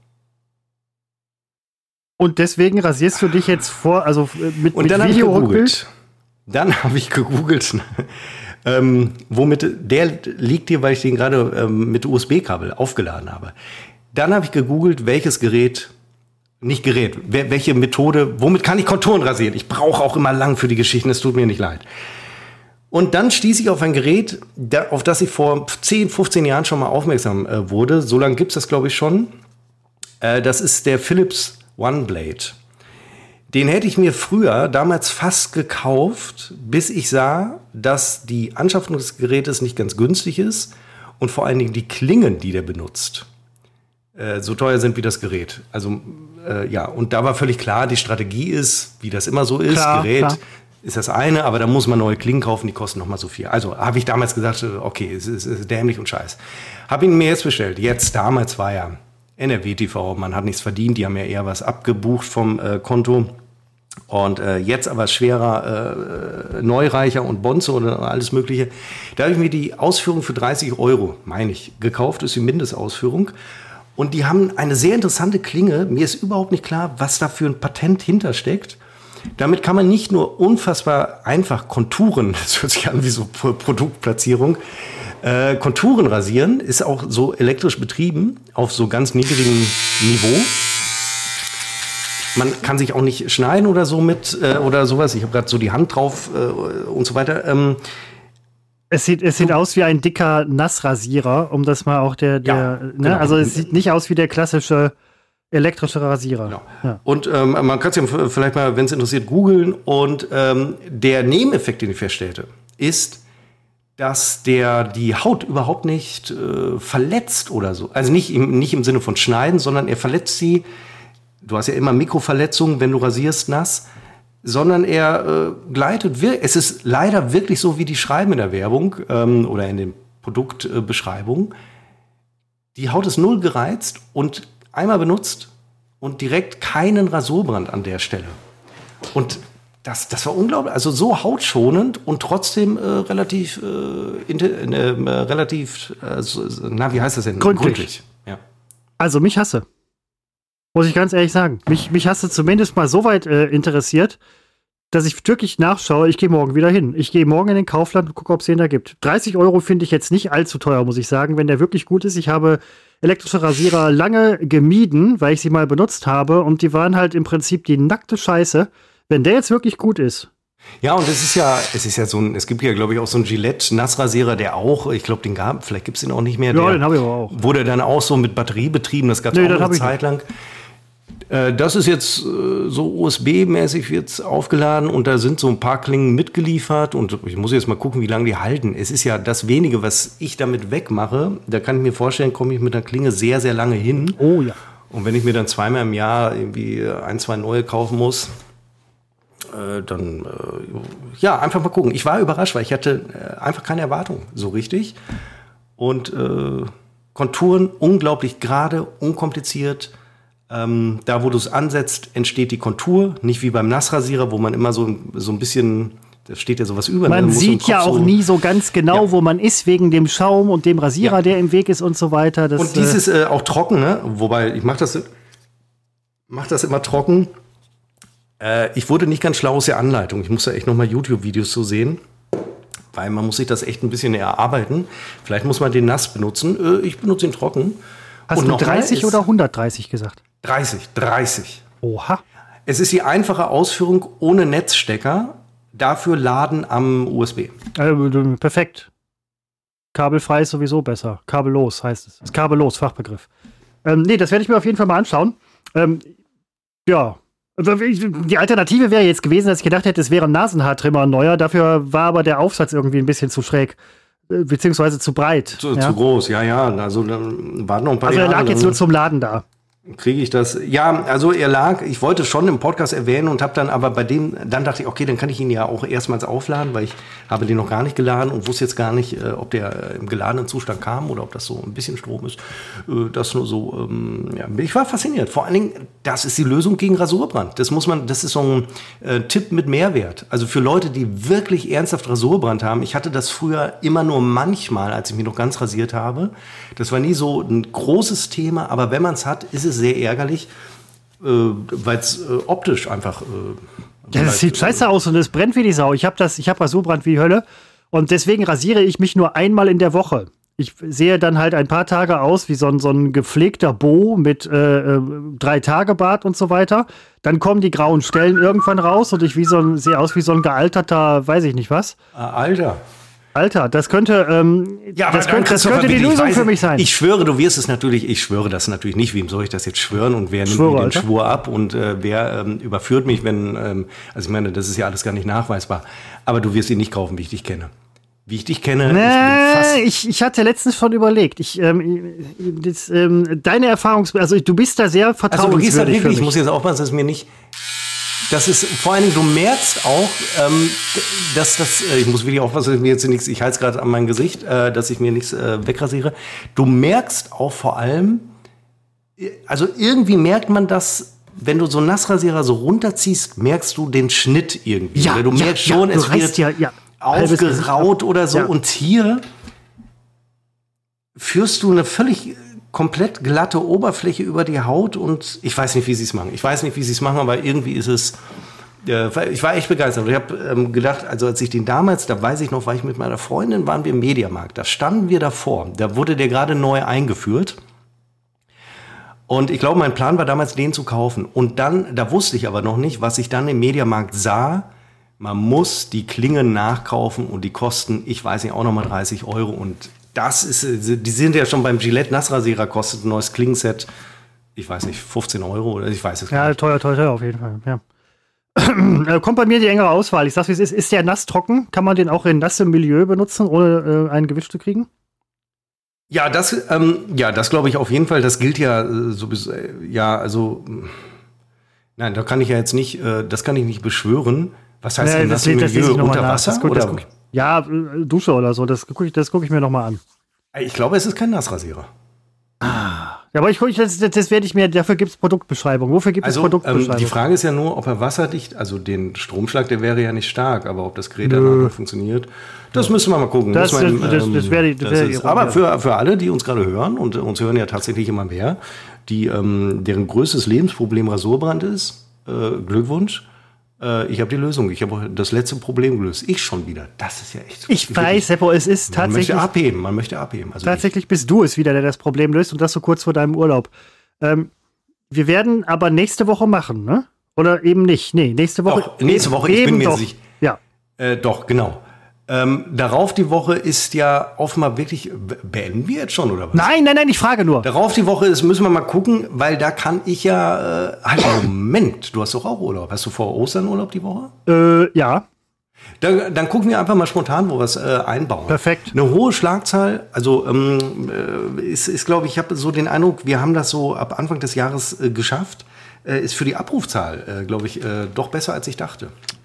Und deswegen rasierst du dich jetzt vor, also mit, und dann mit Video-Rückbild? Dann habe ich gegoogelt, ähm, womit der liegt hier, weil ich den gerade ähm, mit U S B-Kabel aufgeladen habe. Dann habe ich gegoogelt, welches Gerät, nicht Gerät, welche Methode, womit kann ich Konturen rasieren? Ich brauche auch immer lang für die Geschichten, es tut mir nicht leid. Und dann stieß ich auf ein Gerät, da, auf das ich vor zehn, fünfzehn Jahren schon mal aufmerksam äh, wurde. So lange gibt es das, glaube ich, schon. Äh, das ist der Philips OneBlade. Den hätte ich mir früher damals fast gekauft, bis ich sah, dass die Anschaffung des Gerätes nicht ganz günstig ist und vor allen Dingen die Klingen, die der benutzt, äh, so teuer sind wie das Gerät. Also äh, ja, und da war völlig klar, die Strategie ist, wie das immer so ist, klar, Gerät klar. ist das eine, aber da muss man neue Klingen kaufen, die kosten noch mal so viel. Also habe ich damals gesagt, okay, es ist, es ist dämlich und scheiß. Habe ihn mir jetzt bestellt. Jetzt, damals war ja N R W T V, man hat nichts verdient, die haben ja eher was abgebucht vom äh, Konto. Und äh, jetzt aber schwerer äh, Neureicher und Bonze oder alles Mögliche. Da habe ich mir die Ausführung für dreißig Euro, meine ich, gekauft, ist die Mindestausführung. Und die haben eine sehr interessante Klinge. Mir ist überhaupt nicht klar, was da für ein Patent hintersteckt. Damit kann man nicht nur unfassbar einfach Konturen, das hört sich an wie so Produktplatzierung, äh, Konturen rasieren, ist auch so elektrisch betrieben, auf so ganz niedrigem Niveau. Man kann sich auch nicht schneiden oder so mit äh, oder sowas. Ich habe gerade so die Hand drauf äh, und so weiter. Ähm, es sieht, es sieht aus wie ein dicker Nassrasierer, um das mal auch der, der ja, ne? genau. Also es sieht nicht aus wie der klassische elektrische Rasierer. Genau. Ja. Und ähm, man kann es ja vielleicht mal, wenn es interessiert, googeln. Und ähm, der Nebeneffekt, den ich feststellte, ist, dass der die Haut überhaupt nicht äh, verletzt oder so. Also nicht im, nicht im Sinne von Schneiden, sondern er verletzt sie. Du hast ja immer Mikroverletzungen, wenn du rasierst nass, sondern er äh, gleitet. Es ist leider wirklich so, wie die schreiben in der Werbung ähm, oder in den Produktbeschreibungen. Äh, die Haut ist null gereizt und einmal benutzt und direkt keinen Rasurbrand an der Stelle. Und das, das war unglaublich. Also so hautschonend und trotzdem äh, relativ, äh, äh, relativ, äh, na, wie heißt das denn? Gründlich. Gründlich. Ja. Also mich hasse. Muss ich ganz ehrlich sagen. Mich, mich hast du zumindest mal so weit äh, interessiert, dass ich wirklich nachschaue. Ich gehe morgen wieder hin. Ich gehe morgen in den Kaufland und gucke, ob es den da gibt. dreißig Euro finde ich jetzt nicht allzu teuer, muss ich sagen, wenn der wirklich gut ist. Ich habe elektrische Rasierer lange gemieden, weil ich sie mal benutzt habe und die waren halt im Prinzip die nackte Scheiße. Wenn der jetzt wirklich gut ist. Ja, und es ist ja, es ist ja so ein, es gibt ja, glaube ich, auch so einen Gillette-Nassrasierer, der auch, ich glaube, den gab, vielleicht gibt es den auch nicht mehr. Ja, der, den habe ich aber auch. Wurde dann auch so mit Batterie betrieben, das gab es Nee, auch das eine Zeit lang. Äh, das ist jetzt äh, so U S B-mäßig jetzt aufgeladen und da sind so ein paar Klingen mitgeliefert und ich muss jetzt mal gucken, wie lange die halten. Es ist ja das Wenige, was ich damit wegmache, da kann ich mir vorstellen, komme ich mit einer Klinge sehr, sehr lange hin. Oh ja. Und wenn ich mir dann zweimal im Jahr irgendwie ein, zwei neue kaufen muss, äh, dann, äh, ja, einfach mal gucken. Ich war überrascht, weil ich hatte äh, einfach keine Erwartung so richtig. Und äh, Konturen unglaublich gerade, unkompliziert. Ähm, da, wo du es ansetzt, entsteht die Kontur. Nicht wie beim Nassrasierer, wo man immer so, so ein bisschen, da steht ja sowas über. Man sieht ja auch so nie so ganz genau, ja. wo man ist, wegen dem Schaum und dem Rasierer, ja. der im Weg ist und so weiter. Das, und dies ist äh, auch trocken, ne? Wobei, ich mache das, mach das immer trocken. Äh, ich wurde nicht ganz schlau aus der Anleitung. Ich muss ja echt noch mal YouTube-Videos so sehen. Weil man muss sich das echt ein bisschen erarbeiten. Vielleicht muss man den nass benutzen. Äh, ich benutze ihn trocken. Hast und du dreißig oder hundertdreißig gesagt? dreißig, dreißig. Oha. Es ist die einfache Ausführung ohne Netzstecker. Dafür laden am U S B. Äh, perfekt. Kabelfrei ist sowieso besser. Kabellos heißt es. Das ist kabellos, Fachbegriff. Ähm, nee, das werde ich mir auf jeden Fall mal anschauen. Ähm, ja. Die Alternative wäre jetzt gewesen, dass ich gedacht hätte, es wäre ein Nasenhaartrimmer neuer. Dafür war aber der Aufsatz irgendwie ein bisschen zu schräg. Beziehungsweise zu breit. Zu, ja? zu groß, ja, ja. Also dann waren noch ein paar Also er Jahre, lag jetzt nur zum Laden da. Kriege ich das? Ja, also er lag, ich wollte es schon im Podcast erwähnen und habe dann aber bei dem, dann dachte ich, okay, dann kann ich ihn ja auch erstmals aufladen, weil ich habe den noch gar nicht geladen und wusste jetzt gar nicht, äh, ob der im geladenen Zustand kam oder ob das so ein bisschen Strom ist. Äh, das nur so, ähm, ja, ich war fasziniert. Vor allen Dingen, das ist die Lösung gegen Rasurbrand. Das muss man, das ist so ein äh, Tipp mit Mehrwert. Also für Leute, die wirklich ernsthaft Rasurbrand haben. Ich hatte das früher immer nur manchmal, als ich mich noch ganz rasiert habe. Das war nie so ein großes Thema, aber wenn man es hat, ist es sehr ärgerlich, äh, weil es äh, optisch einfach. Äh, ja, das sieht scheiße aus und es brennt wie die Sau. Ich habe das, ich habe Rasurbrand wie Hölle und deswegen rasiere ich mich nur einmal in der Woche. Ich sehe dann halt ein paar Tage aus wie so ein, so ein gepflegter Bo mit äh, drei Tage Bart und so weiter. Dann kommen die grauen Stellen irgendwann raus und ich wie so ein, sehe aus wie so ein gealterter, weiß ich nicht was. Ah, Alter. Alter, das könnte, ähm, ja, das könnte, das könnte die Lösung für mich sein. Ich schwöre, du wirst es natürlich, ich schwöre das natürlich nicht. Wem soll ich das jetzt schwören und wer nimmt mir den Schwur ab und äh, wer ähm, überführt mich, wenn, ähm, also ich meine, das ist ja alles gar nicht nachweisbar. Aber du wirst ihn nicht kaufen, wie ich dich kenne. Wie ich dich kenne, nee, ich bin fast ich, ich hatte letztens schon überlegt. Ich, ähm, das, ähm, deine Erfahrungs... Also du bist da sehr vertrauenswürdig. Also du gehst da wirklich, ich muss jetzt aufpassen, dass es mir nicht... Das ist, vor allen Dingen, du merkst auch, ähm, dass das... Ich muss wirklich aufpassen, dass ich mir jetzt nichts... Ich halte es gerade an mein Gesicht, äh, dass ich mir nichts äh, wegrasiere. Du merkst auch vor allem... Also irgendwie merkt man das... Wenn du so einen Nassrasierer so runterziehst, merkst du den Schnitt irgendwie. Ja, oder du ja, merkst schon, ja, es wird... Ja, ja. aufgeraut oder so. Ja. Und hier führst du eine völlig komplett glatte Oberfläche über die Haut und ich weiß nicht, wie sie es machen. Ich weiß nicht, wie sie es machen, aber irgendwie ist es... Äh, ich war echt begeistert. Ich habe ähm, gedacht, also als ich den damals, da weiß ich noch, war ich mit meiner Freundin, waren wir im Mediamarkt. Da standen wir davor. Da wurde der gerade neu eingeführt. Und ich glaube, mein Plan war damals, den zu kaufen. Und dann, da wusste ich aber noch nicht, was ich dann im Mediamarkt sah. Man muss die Klingen nachkaufen und die kosten, ich weiß nicht, auch nochmal dreißig Euro. Und das ist, die sind ja schon beim Gillette Nassrasierer, kostet ein neues Klingenset, ich weiß nicht, fünfzehn Euro oder ich weiß es gar ja, nicht. Ja, teuer, teuer, teuer auf jeden Fall, ja. Kommt bei mir die engere Auswahl. Ich sag's, wie es ist. Ist der nass trocken? Kann man den auch in nassem Milieu benutzen, ohne äh, ein Gewicht zu kriegen? Ja, das, ähm, ja, das glaube ich auf jeden Fall. Das gilt ja äh, sowieso, äh, ja, also, nein, da kann ich ja jetzt nicht, äh, das kann ich nicht beschwören. Was heißt ja, denn das, das, das Milieu unter nach. Wasser? Das guck, oder? Das guck, ja, Dusche oder so, das gucke ich, das guck ich mir noch mal an. Ich glaube, es ist kein Nassrasierer. Ah. Ja, aber ich, das, das werde ich mir, dafür gibt es Produktbeschreibung. Wofür gibt es also, Produktbeschreibung? Ähm, die Frage ist ja nur, ob er wasserdicht, also den Stromschlag, der wäre ja nicht stark, aber ob das Gerät danach funktioniert, das müssen wir mal gucken. Das, das, man, das, ähm, das wäre die, das das wär ist, aber für, für alle, die uns gerade hören, und uns hören ja tatsächlich immer mehr, die, ähm, deren größtes Lebensproblem Rasurbrand ist, äh, Glückwunsch. Ich habe die Lösung. Ich habe das letzte Problem gelöst. Ich schon wieder. Das ist ja echt so. Ich weiß, Seppo, es ist man tatsächlich... Man möchte abheben. Man möchte abheben. Also tatsächlich ich. bist du es wieder, der das Problem löst und das so kurz vor deinem Urlaub. Ähm, wir werden aber nächste Woche machen, ne? Oder eben nicht? Nee, nächste Woche... Doch, nächste Woche, ich bin mir sicher. Ja. Äh, doch, genau. Ähm, darauf die Woche ist ja offenbar wirklich, beenden wir jetzt schon, oder was? Nein, nein, nein, ich frage nur. Darauf die Woche ist, müssen wir mal gucken, weil da kann ich ja, äh, halt, Moment, du hast doch auch Urlaub. Hast du vor Ostern Urlaub die Woche? Äh, ja. Da, dann gucken wir einfach mal spontan, wo wir es äh, einbauen. Perfekt. Eine hohe Schlagzahl, also ähm, äh, ist, ist glaube ich, ich habe so den Eindruck, wir haben das so ab Anfang des Jahres äh, geschafft, äh, ist für die Abrufzahl, äh, glaube ich, äh, doch besser, als ich dachte.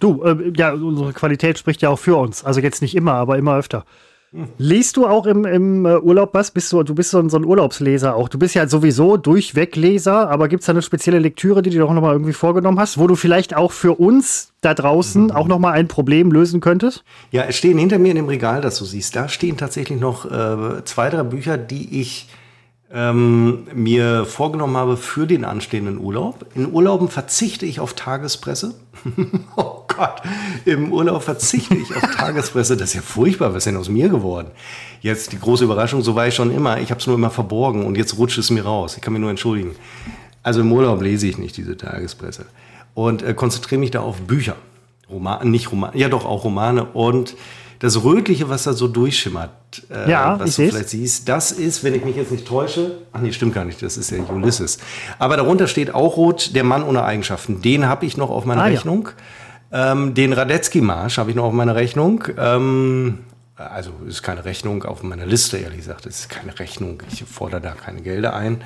Du, äh, ja, unsere Qualität spricht ja auch für uns. Also jetzt nicht immer, aber immer öfter. Hm. Liest du auch im, im Urlaub was? Bist du, du bist so ein, so ein Urlaubsleser auch. Du bist ja sowieso durchweg Leser, aber gibt es da eine spezielle Lektüre, die du doch nochmal irgendwie vorgenommen hast, wo du vielleicht auch für uns da draußen mhm. auch nochmal ein Problem lösen könntest? Ja, es stehen hinter mir in dem Regal, das du siehst, da stehen tatsächlich noch äh, zwei, drei Bücher, die ich ähm, mir vorgenommen habe für den anstehenden Urlaub. In Urlauben verzichte ich auf Tagespresse. Oh Gott, im Urlaub verzichte ich auf Tagespresse. Das ist ja furchtbar, was ist denn aus mir geworden? Jetzt die große Überraschung, so war ich schon immer. Ich habe es nur immer verborgen und jetzt rutscht es mir raus. Ich kann mich nur entschuldigen. Also im Urlaub lese ich nicht diese Tagespresse und äh, konzentriere mich da auf Bücher. Roman, nicht Romane, ja doch auch Romane und das Rötliche, was da so durchschimmert, äh, ja, was du vielleicht siehst, das ist, wenn ich mich jetzt nicht täusche, ach nee, stimmt gar nicht, das ist ja Ulysses. Aber darunter steht auch rot, der Mann ohne Eigenschaften. Den habe ich noch auf meiner ah, Rechnung. Ja. Ähm, den Radetzky-Marsch habe ich noch auf meiner Rechnung. Ähm, also ist keine Rechnung auf meiner Liste, ehrlich gesagt. Es ist keine Rechnung, ich fordere da keine Gelder ein.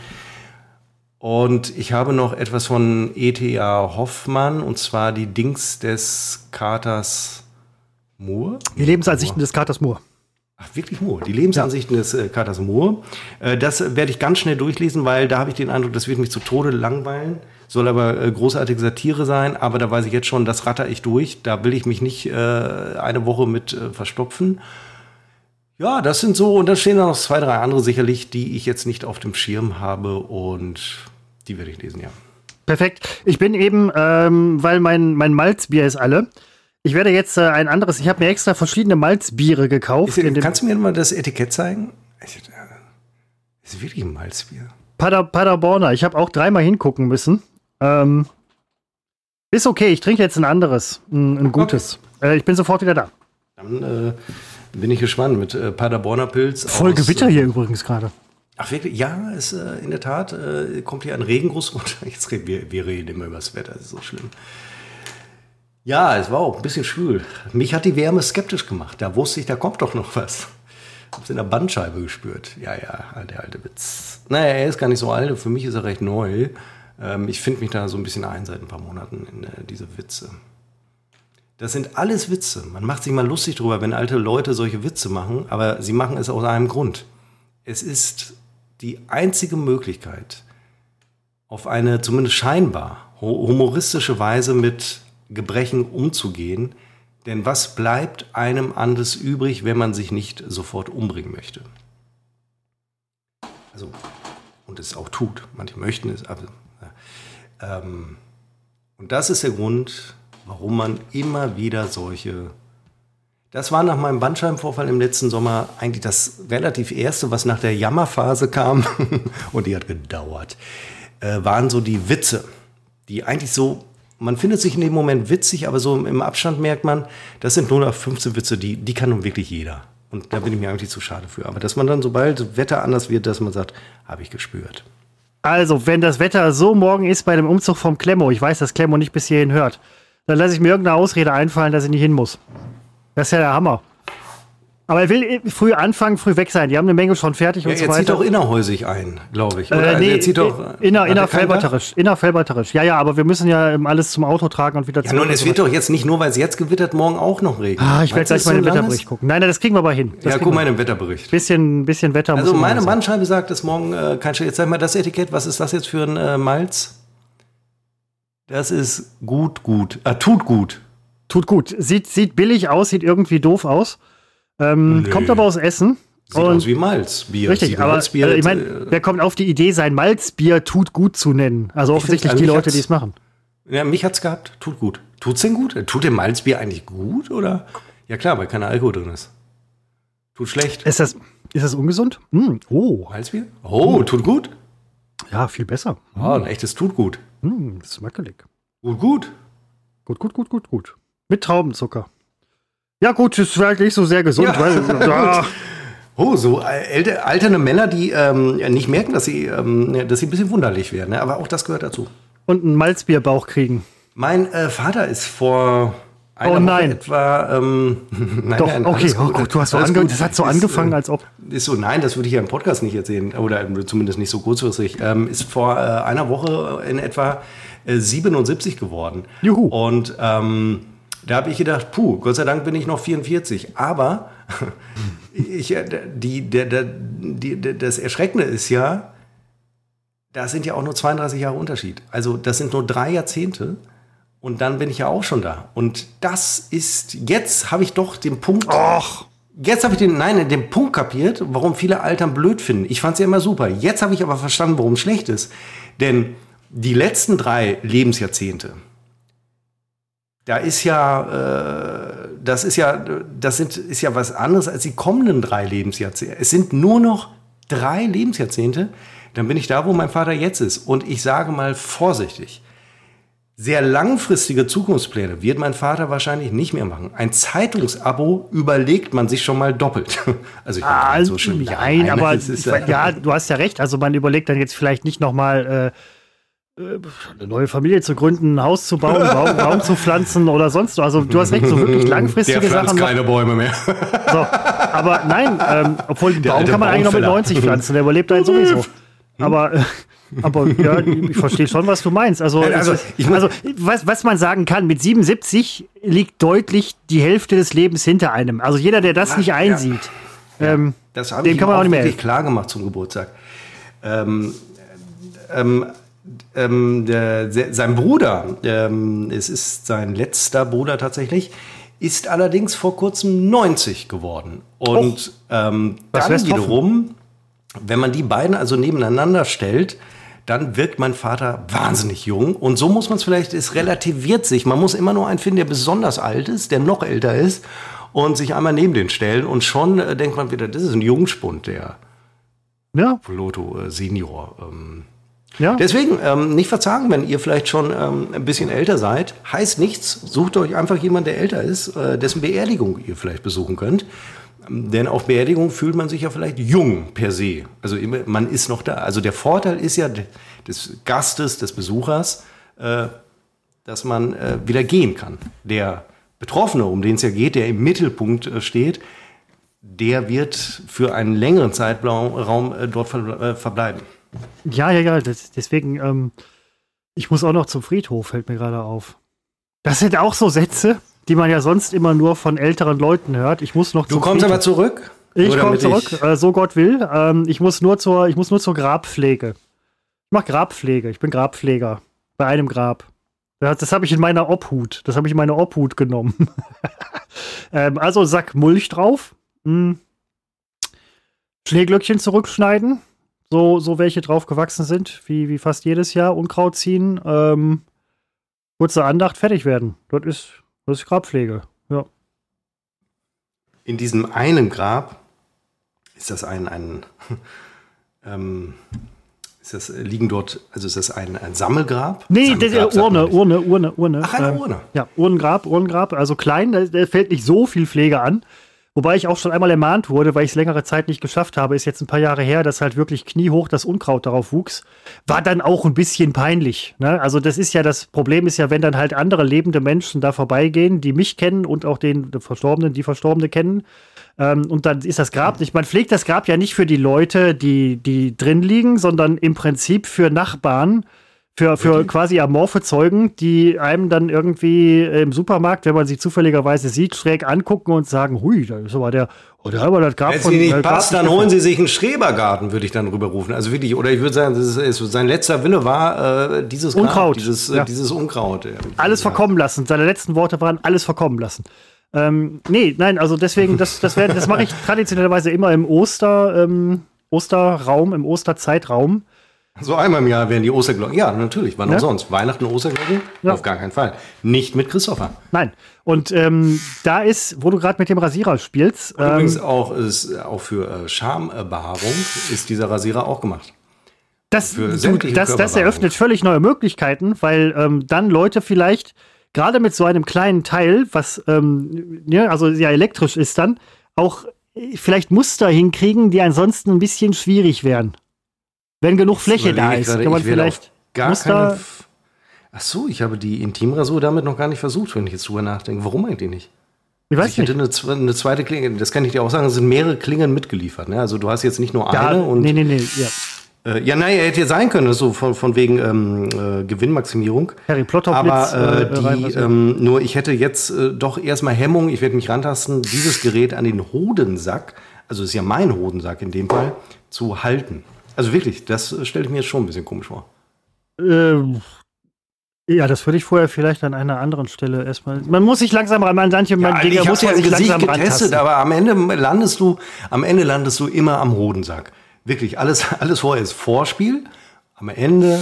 Und ich habe noch etwas von E T A Hoffmann, und zwar die Dings des Katers Moore? Die Lebensansichten des Katers Moore. Ach, wirklich Moore. Die Lebensansichten ja. des äh, Katers Moore. Äh, das werde ich ganz schnell durchlesen, weil da habe ich den Eindruck, das wird mich zu Tode langweilen. Soll aber äh, großartige Satire sein, aber da weiß ich jetzt schon, das ratter ich durch. Da will ich mich nicht äh, eine Woche mit äh, verstopfen. Ja, das sind so, und dann stehen da noch zwei, drei andere sicherlich, die ich jetzt nicht auf dem Schirm habe, und die werde ich lesen, ja. Perfekt. Ich bin eben, ähm, weil mein, mein Malzbier ist alle. Ich werde jetzt äh, ein anderes, ich habe mir extra verschiedene Malzbiere gekauft. Ist, kannst du mir mal das Etikett zeigen? Das ist wirklich ein Malzbier. Pader, Paderborner, ich habe auch dreimal hingucken müssen. Ähm, ist okay, ich trinke jetzt ein anderes, ein, ein gutes. Okay. Äh, ich bin sofort wieder da. Dann äh, bin ich gespannt mit äh, Paderborner Pilz. Voll aus, Gewitter hier äh, übrigens gerade. Ach wirklich? Ja, ist, äh, in der Tat äh, kommt hier ein Regenguss runter. Jetzt reden wir, wir reden immer über das Wetter, das ist so schlimm. Ja, es war auch ein bisschen schwül. Mich hat die Wärme skeptisch gemacht. Da wusste ich, da kommt doch noch was. Hab's in der Bandscheibe gespürt. Ja, ja, der alte Witz. Naja, er ist gar nicht so alt. Für mich ist er recht neu. Ähm, ich finde mich da so ein bisschen ein seit ein paar Monaten in äh, diese Witze. Das sind alles Witze. Man macht sich mal lustig drüber, wenn alte Leute solche Witze machen. Aber sie machen es aus einem Grund. Es ist die einzige Möglichkeit, auf eine zumindest scheinbar humoristische Weise mit Gebrechen umzugehen, denn was bleibt einem anderes übrig, wenn man sich nicht sofort umbringen möchte? Also, und es auch tut. Manche möchten es, aber ähm, und das ist der Grund, warum man immer wieder solche. Das war nach meinem Bandscheibenvorfall im letzten Sommer eigentlich das relativ erste, was nach der Jammerphase kam, und die hat gedauert, äh, waren so die Witze, die eigentlich so. Man findet sich in dem Moment witzig, aber so im Abstand merkt man, das sind nur noch fünfzehn Witze, die, die kann nun wirklich jeder. Und da bin ich mir eigentlich zu schade für. Aber dass man dann, sobald das Wetter anders wird, dass man sagt, habe ich gespürt. Also, wenn das Wetter so morgen ist bei dem Umzug vom Klemmo, ich weiß, dass Klemmo nicht bis hierhin hört, dann lasse ich mir irgendeine Ausrede einfallen, dass ich nicht hin muss. Das ist ja der Hammer. Aber er will früh anfangen, früh weg sein. Die haben eine Menge schon fertig ja, und so weiter. Er zieht doch innerhäusig ein, glaube ich. Oder? Äh, nee, er zieht doch, inner, innerfelberterisch. Innerfelberterisch. Ja, ja, aber wir müssen ja alles zum Auto tragen und wieder zurück. Ja, nun, es wird doch jetzt nicht nur, weil es jetzt gewittert, morgen auch noch regnen. Ah, ich werde gleich mal in den Wetterbericht gucken. Nein, nein, das kriegen wir aber hin. Das ja, guck mal in den Wetterbericht. Bisschen, bisschen Wetter. Also meine Bandscheibe sagt, dass morgen äh, kein Schnee. Jetzt sag mal das Etikett, was ist das jetzt für ein äh, Malz? Das ist gut, gut. Ah, tut gut. Tut gut. Sieht, sieht billig aus, sieht irgendwie doof aus. Ähm, kommt aber aus Essen. Sieht und aus wie Malzbier. Richtig, aber also ich meine, wer kommt auf die Idee, sein Malzbier tut gut zu nennen? Also offensichtlich die Leute, die es machen. Ja, mich hat's gehabt. Tut gut. Tut's denn gut? Tut dem Malzbier eigentlich gut, oder? Ja klar, weil kein Alkohol drin ist. Tut schlecht. Ist das, ist das ungesund? Mm, oh. Malzbier? Oh, tut gut? Ja, viel besser. Oh, ein echtes tut gut. Mm, das ist schmackelig. Gut, gut. Gut, gut, gut, gut, gut. Mit Traubenzucker. Ja gut, das ist vielleicht nicht so sehr gesund. Ja, weil, ja. Oh, so alte, alterne Männer, die ähm, nicht merken, dass sie, ähm, dass sie ein bisschen wunderlich werden. Ne? Aber auch das gehört dazu. Und einen Malzbierbauch kriegen. Mein äh, Vater ist vor einer oh nein. Woche etwa... Ähm, nein, Doch, nein, okay, gut, oh Gott, du hast so ange- das hat so ist, angefangen, äh, als ob... Ist so, nein, das würde ich ja im Podcast nicht erzählen. Oder zumindest nicht so kurzfristig. Ähm, ist vor äh, einer Woche in etwa äh, siebenundsiebzig geworden. Juhu. Und... Ähm, Da habe ich gedacht, puh, Gott sei Dank bin ich noch vierundvierzig. Aber ich, die, der, der, die, das Erschreckende ist ja, da sind ja auch nur zweiunddreißig Jahre Unterschied. Also das sind nur drei Jahrzehnte und dann bin ich ja auch schon da. Und das ist, jetzt habe ich doch den Punkt, Och. jetzt habe ich den, nein, den Punkt kapiert, warum viele Altern blöd finden. Ich fand es ja immer super. Jetzt habe ich aber verstanden, warum es schlecht ist. Denn die letzten drei Lebensjahrzehnte, da ist ja, äh, das ist ja, das sind, ist ja was anderes als die kommenden drei Lebensjahrzehnte. Es sind nur noch drei Lebensjahrzehnte. Dann bin ich da, wo mein Vater jetzt ist. Und ich sage mal vorsichtig, sehr langfristige Zukunftspläne wird mein Vater wahrscheinlich nicht mehr machen. Ein Zeitungsabo überlegt man sich schon mal doppelt. Also ich ah, meine, so schlimm wie nein, einer, aber ist, äh, ja, du hast ja recht. Also man überlegt dann jetzt vielleicht nicht noch mal äh, eine neue Familie zu gründen, ein Haus zu bauen, Baum, Baum zu pflanzen oder sonst was. Also du hast recht, so wirklich langfristige Der pflanzt Sachen. keine Bäume mehr. So, aber nein, ähm, obwohl den Der Baum alte kann man eigentlich noch mit Baumfäller. neunzig pflanzen, der überlebt einen sowieso. Aber, äh, aber ja, ich verstehe schon, was du meinst. Also, Also, es ist, ich mein- also was, was man sagen kann, mit siebenundsiebzig liegt deutlich die Hälfte des Lebens hinter einem. Also jeder, der das nicht ja. einsieht, ähm, Das habe den ich kann ihm man auch auch nicht mehr wirklich helfen. klar gemacht zum Geburtstag. Ähm, ähm, ähm, der, der, sein Bruder, ähm, es ist sein letzter Bruder tatsächlich, ist allerdings vor kurzem neunzig geworden. Und ähm, das dann lässt hoffen. wiederum, wenn man die beiden also nebeneinander stellt, dann wirkt mein Vater wahnsinnig jung. Und so muss man es vielleicht, es relativiert sich. Man muss immer nur einen finden, der besonders alt ist, der noch älter ist und sich einmal neben den stellen. Und schon äh, denkt man wieder, das ist ein Jungspund, der Ja, Lotto äh, Senior. Ähm. ja. Deswegen ähm, nicht verzagen, wenn ihr vielleicht schon ähm, ein bisschen älter seid. Heißt nichts. Sucht euch einfach jemanden, der älter ist, äh, dessen Beerdigung ihr vielleicht besuchen könnt. Ähm, Denn auf Beerdigung fühlt man sich ja vielleicht jung per se. Also immer, man ist noch da. Also der Vorteil ist ja de- des Gastes, des Besuchers, äh, dass man äh, wieder gehen kann. Der Betroffene, um den es ja geht, der im Mittelpunkt äh, steht, der wird für einen längeren Zeitraum äh, dort ver äh, verbleiben. Ja, ja, ja, das, deswegen, ähm, ich muss auch noch zum Friedhof, fällt mir gerade auf. Das sind auch so Sätze, die man ja sonst immer nur von älteren Leuten hört. Ich muss noch Du zum kommst Friedhof. aber zurück? Ich Nur komme damit zurück, ich- äh, so Gott will. Ähm, ich, muss nur zur, ich muss nur zur Grabpflege. Ich mache Grabpflege, ich bin Grabpfleger. Bei einem Grab. Das, das habe ich in meiner Obhut. Das habe ich in meine Obhut genommen. ähm, also Sack Mulch drauf. Hm. Schneeglöckchen zurückschneiden. So, so welche drauf gewachsen sind, wie, wie fast jedes Jahr. Unkraut ziehen. Ähm, kurze Andacht, fertig werden. Das ist, das ist Grabpflege. Ja. In diesem einen Grab ist das ein, ein ähm, ist das, liegen dort, also ist das ein, ein Sammelgrab? Nee, Sammelgrab das, sagt man Urne, nicht. Urne, Urne, Urne. Ach, eine Ähm, Urne. Ja, Urnengrab, Urnengrab, also klein, da, da fällt nicht so viel Pflege an. Wobei ich auch schon einmal ermahnt wurde, weil ich es längere Zeit nicht geschafft habe, ist jetzt ein paar Jahre her, dass halt wirklich kniehoch das Unkraut darauf wuchs. War dann auch ein bisschen peinlich. Ne? Also das ist ja, das Problem ist ja, wenn dann halt andere lebende Menschen da vorbeigehen, die mich kennen und auch den Verstorbenen, die Verstorbene kennen. Ähm, und dann ist das Grab nicht, man pflegt das Grab ja nicht für die Leute, die, die drin liegen, sondern im Prinzip für Nachbarn, für, für quasi amorphe Zeugen, die einem dann irgendwie im Supermarkt, wenn man sie zufälligerweise sieht, schräg angucken und sagen, hui, da ist aber der, oh, da haben wir das Grab Wenn es von... Ihnen äh, nicht Grab passt, dann nicht holen Sie sich einen Schrebergarten, würde ich dann rüberrufen. Also wirklich, oder ich würde sagen, das ist, ist, sein letzter Wille war äh, dieses Grab, Unkraut, dieses, äh, ja. dieses Unkraut. alles ja. verkommen lassen. Seine letzten Worte waren, alles verkommen lassen. Ähm, nee, nein, also deswegen, das, das, wär- das mache ich traditionellerweise immer im Oster, ähm, Osterraum, im Osterzeitraum. So einmal im Jahr werden die Osterglocken. Ja, natürlich, wann Ja. auch sonst. Weihnachten, Osterglocken? Ja. Auf gar keinen Fall. Nicht mit Christopher. Nein. Und ähm, da ist, wo du gerade mit dem Rasierer spielst, ähm, Übrigens auch, ist, auch für äh, Schambehaarung ist dieser Rasierer auch gemacht. das, für du, sämtliche das, das Körperbehaarung. eröffnet völlig neue Möglichkeiten, weil ähm, dann Leute vielleicht gerade mit so einem kleinen Teil, was ähm, ja, also ja elektrisch ist dann, auch äh, vielleicht Muster hinkriegen, die ansonsten ein bisschen schwierig wären. Wenn genug Fläche da Überlege ich ist, gerade, kann man ich werde vielleicht auf gar Muster. keine F- Ach so, ich habe die Intimrasur damit noch gar nicht versucht, wenn ich jetzt drüber nachdenke. Warum eigentlich nicht? Ich Also weiß ich hätte nicht. eine, zwe- eine zweite Klinge, das kann ich dir auch sagen, es sind mehrere Klingen mitgeliefert. Ne? Also du hast jetzt nicht nur Ja, eine und nee, nee, nee. Ja. Äh, ja, nein, er hätte ja sein können, so von, von wegen ähm, äh, Gewinnmaximierung. Harry Potter Aber äh, äh, die, rein, ähm, nur ich hätte jetzt äh, doch erstmal Hemmung, ich werde mich rantasten, dieses Gerät an den Hodensack, also ist ja mein Hodensack in dem Fall, zu halten. Also wirklich, das äh, stelle ich mir jetzt schon ein bisschen komisch vor. Ähm, ja, das würde ich vorher vielleicht an einer anderen Stelle erstmal. Man muss sich langsam ran, an manche Ja, Dinge ich muss habe man ja sich Gesicht langsam getestet, rantasten. aber am Ende landest du, am Ende landest du immer am Hodensack. Wirklich, alles, alles vorher ist Vorspiel. Am Ende.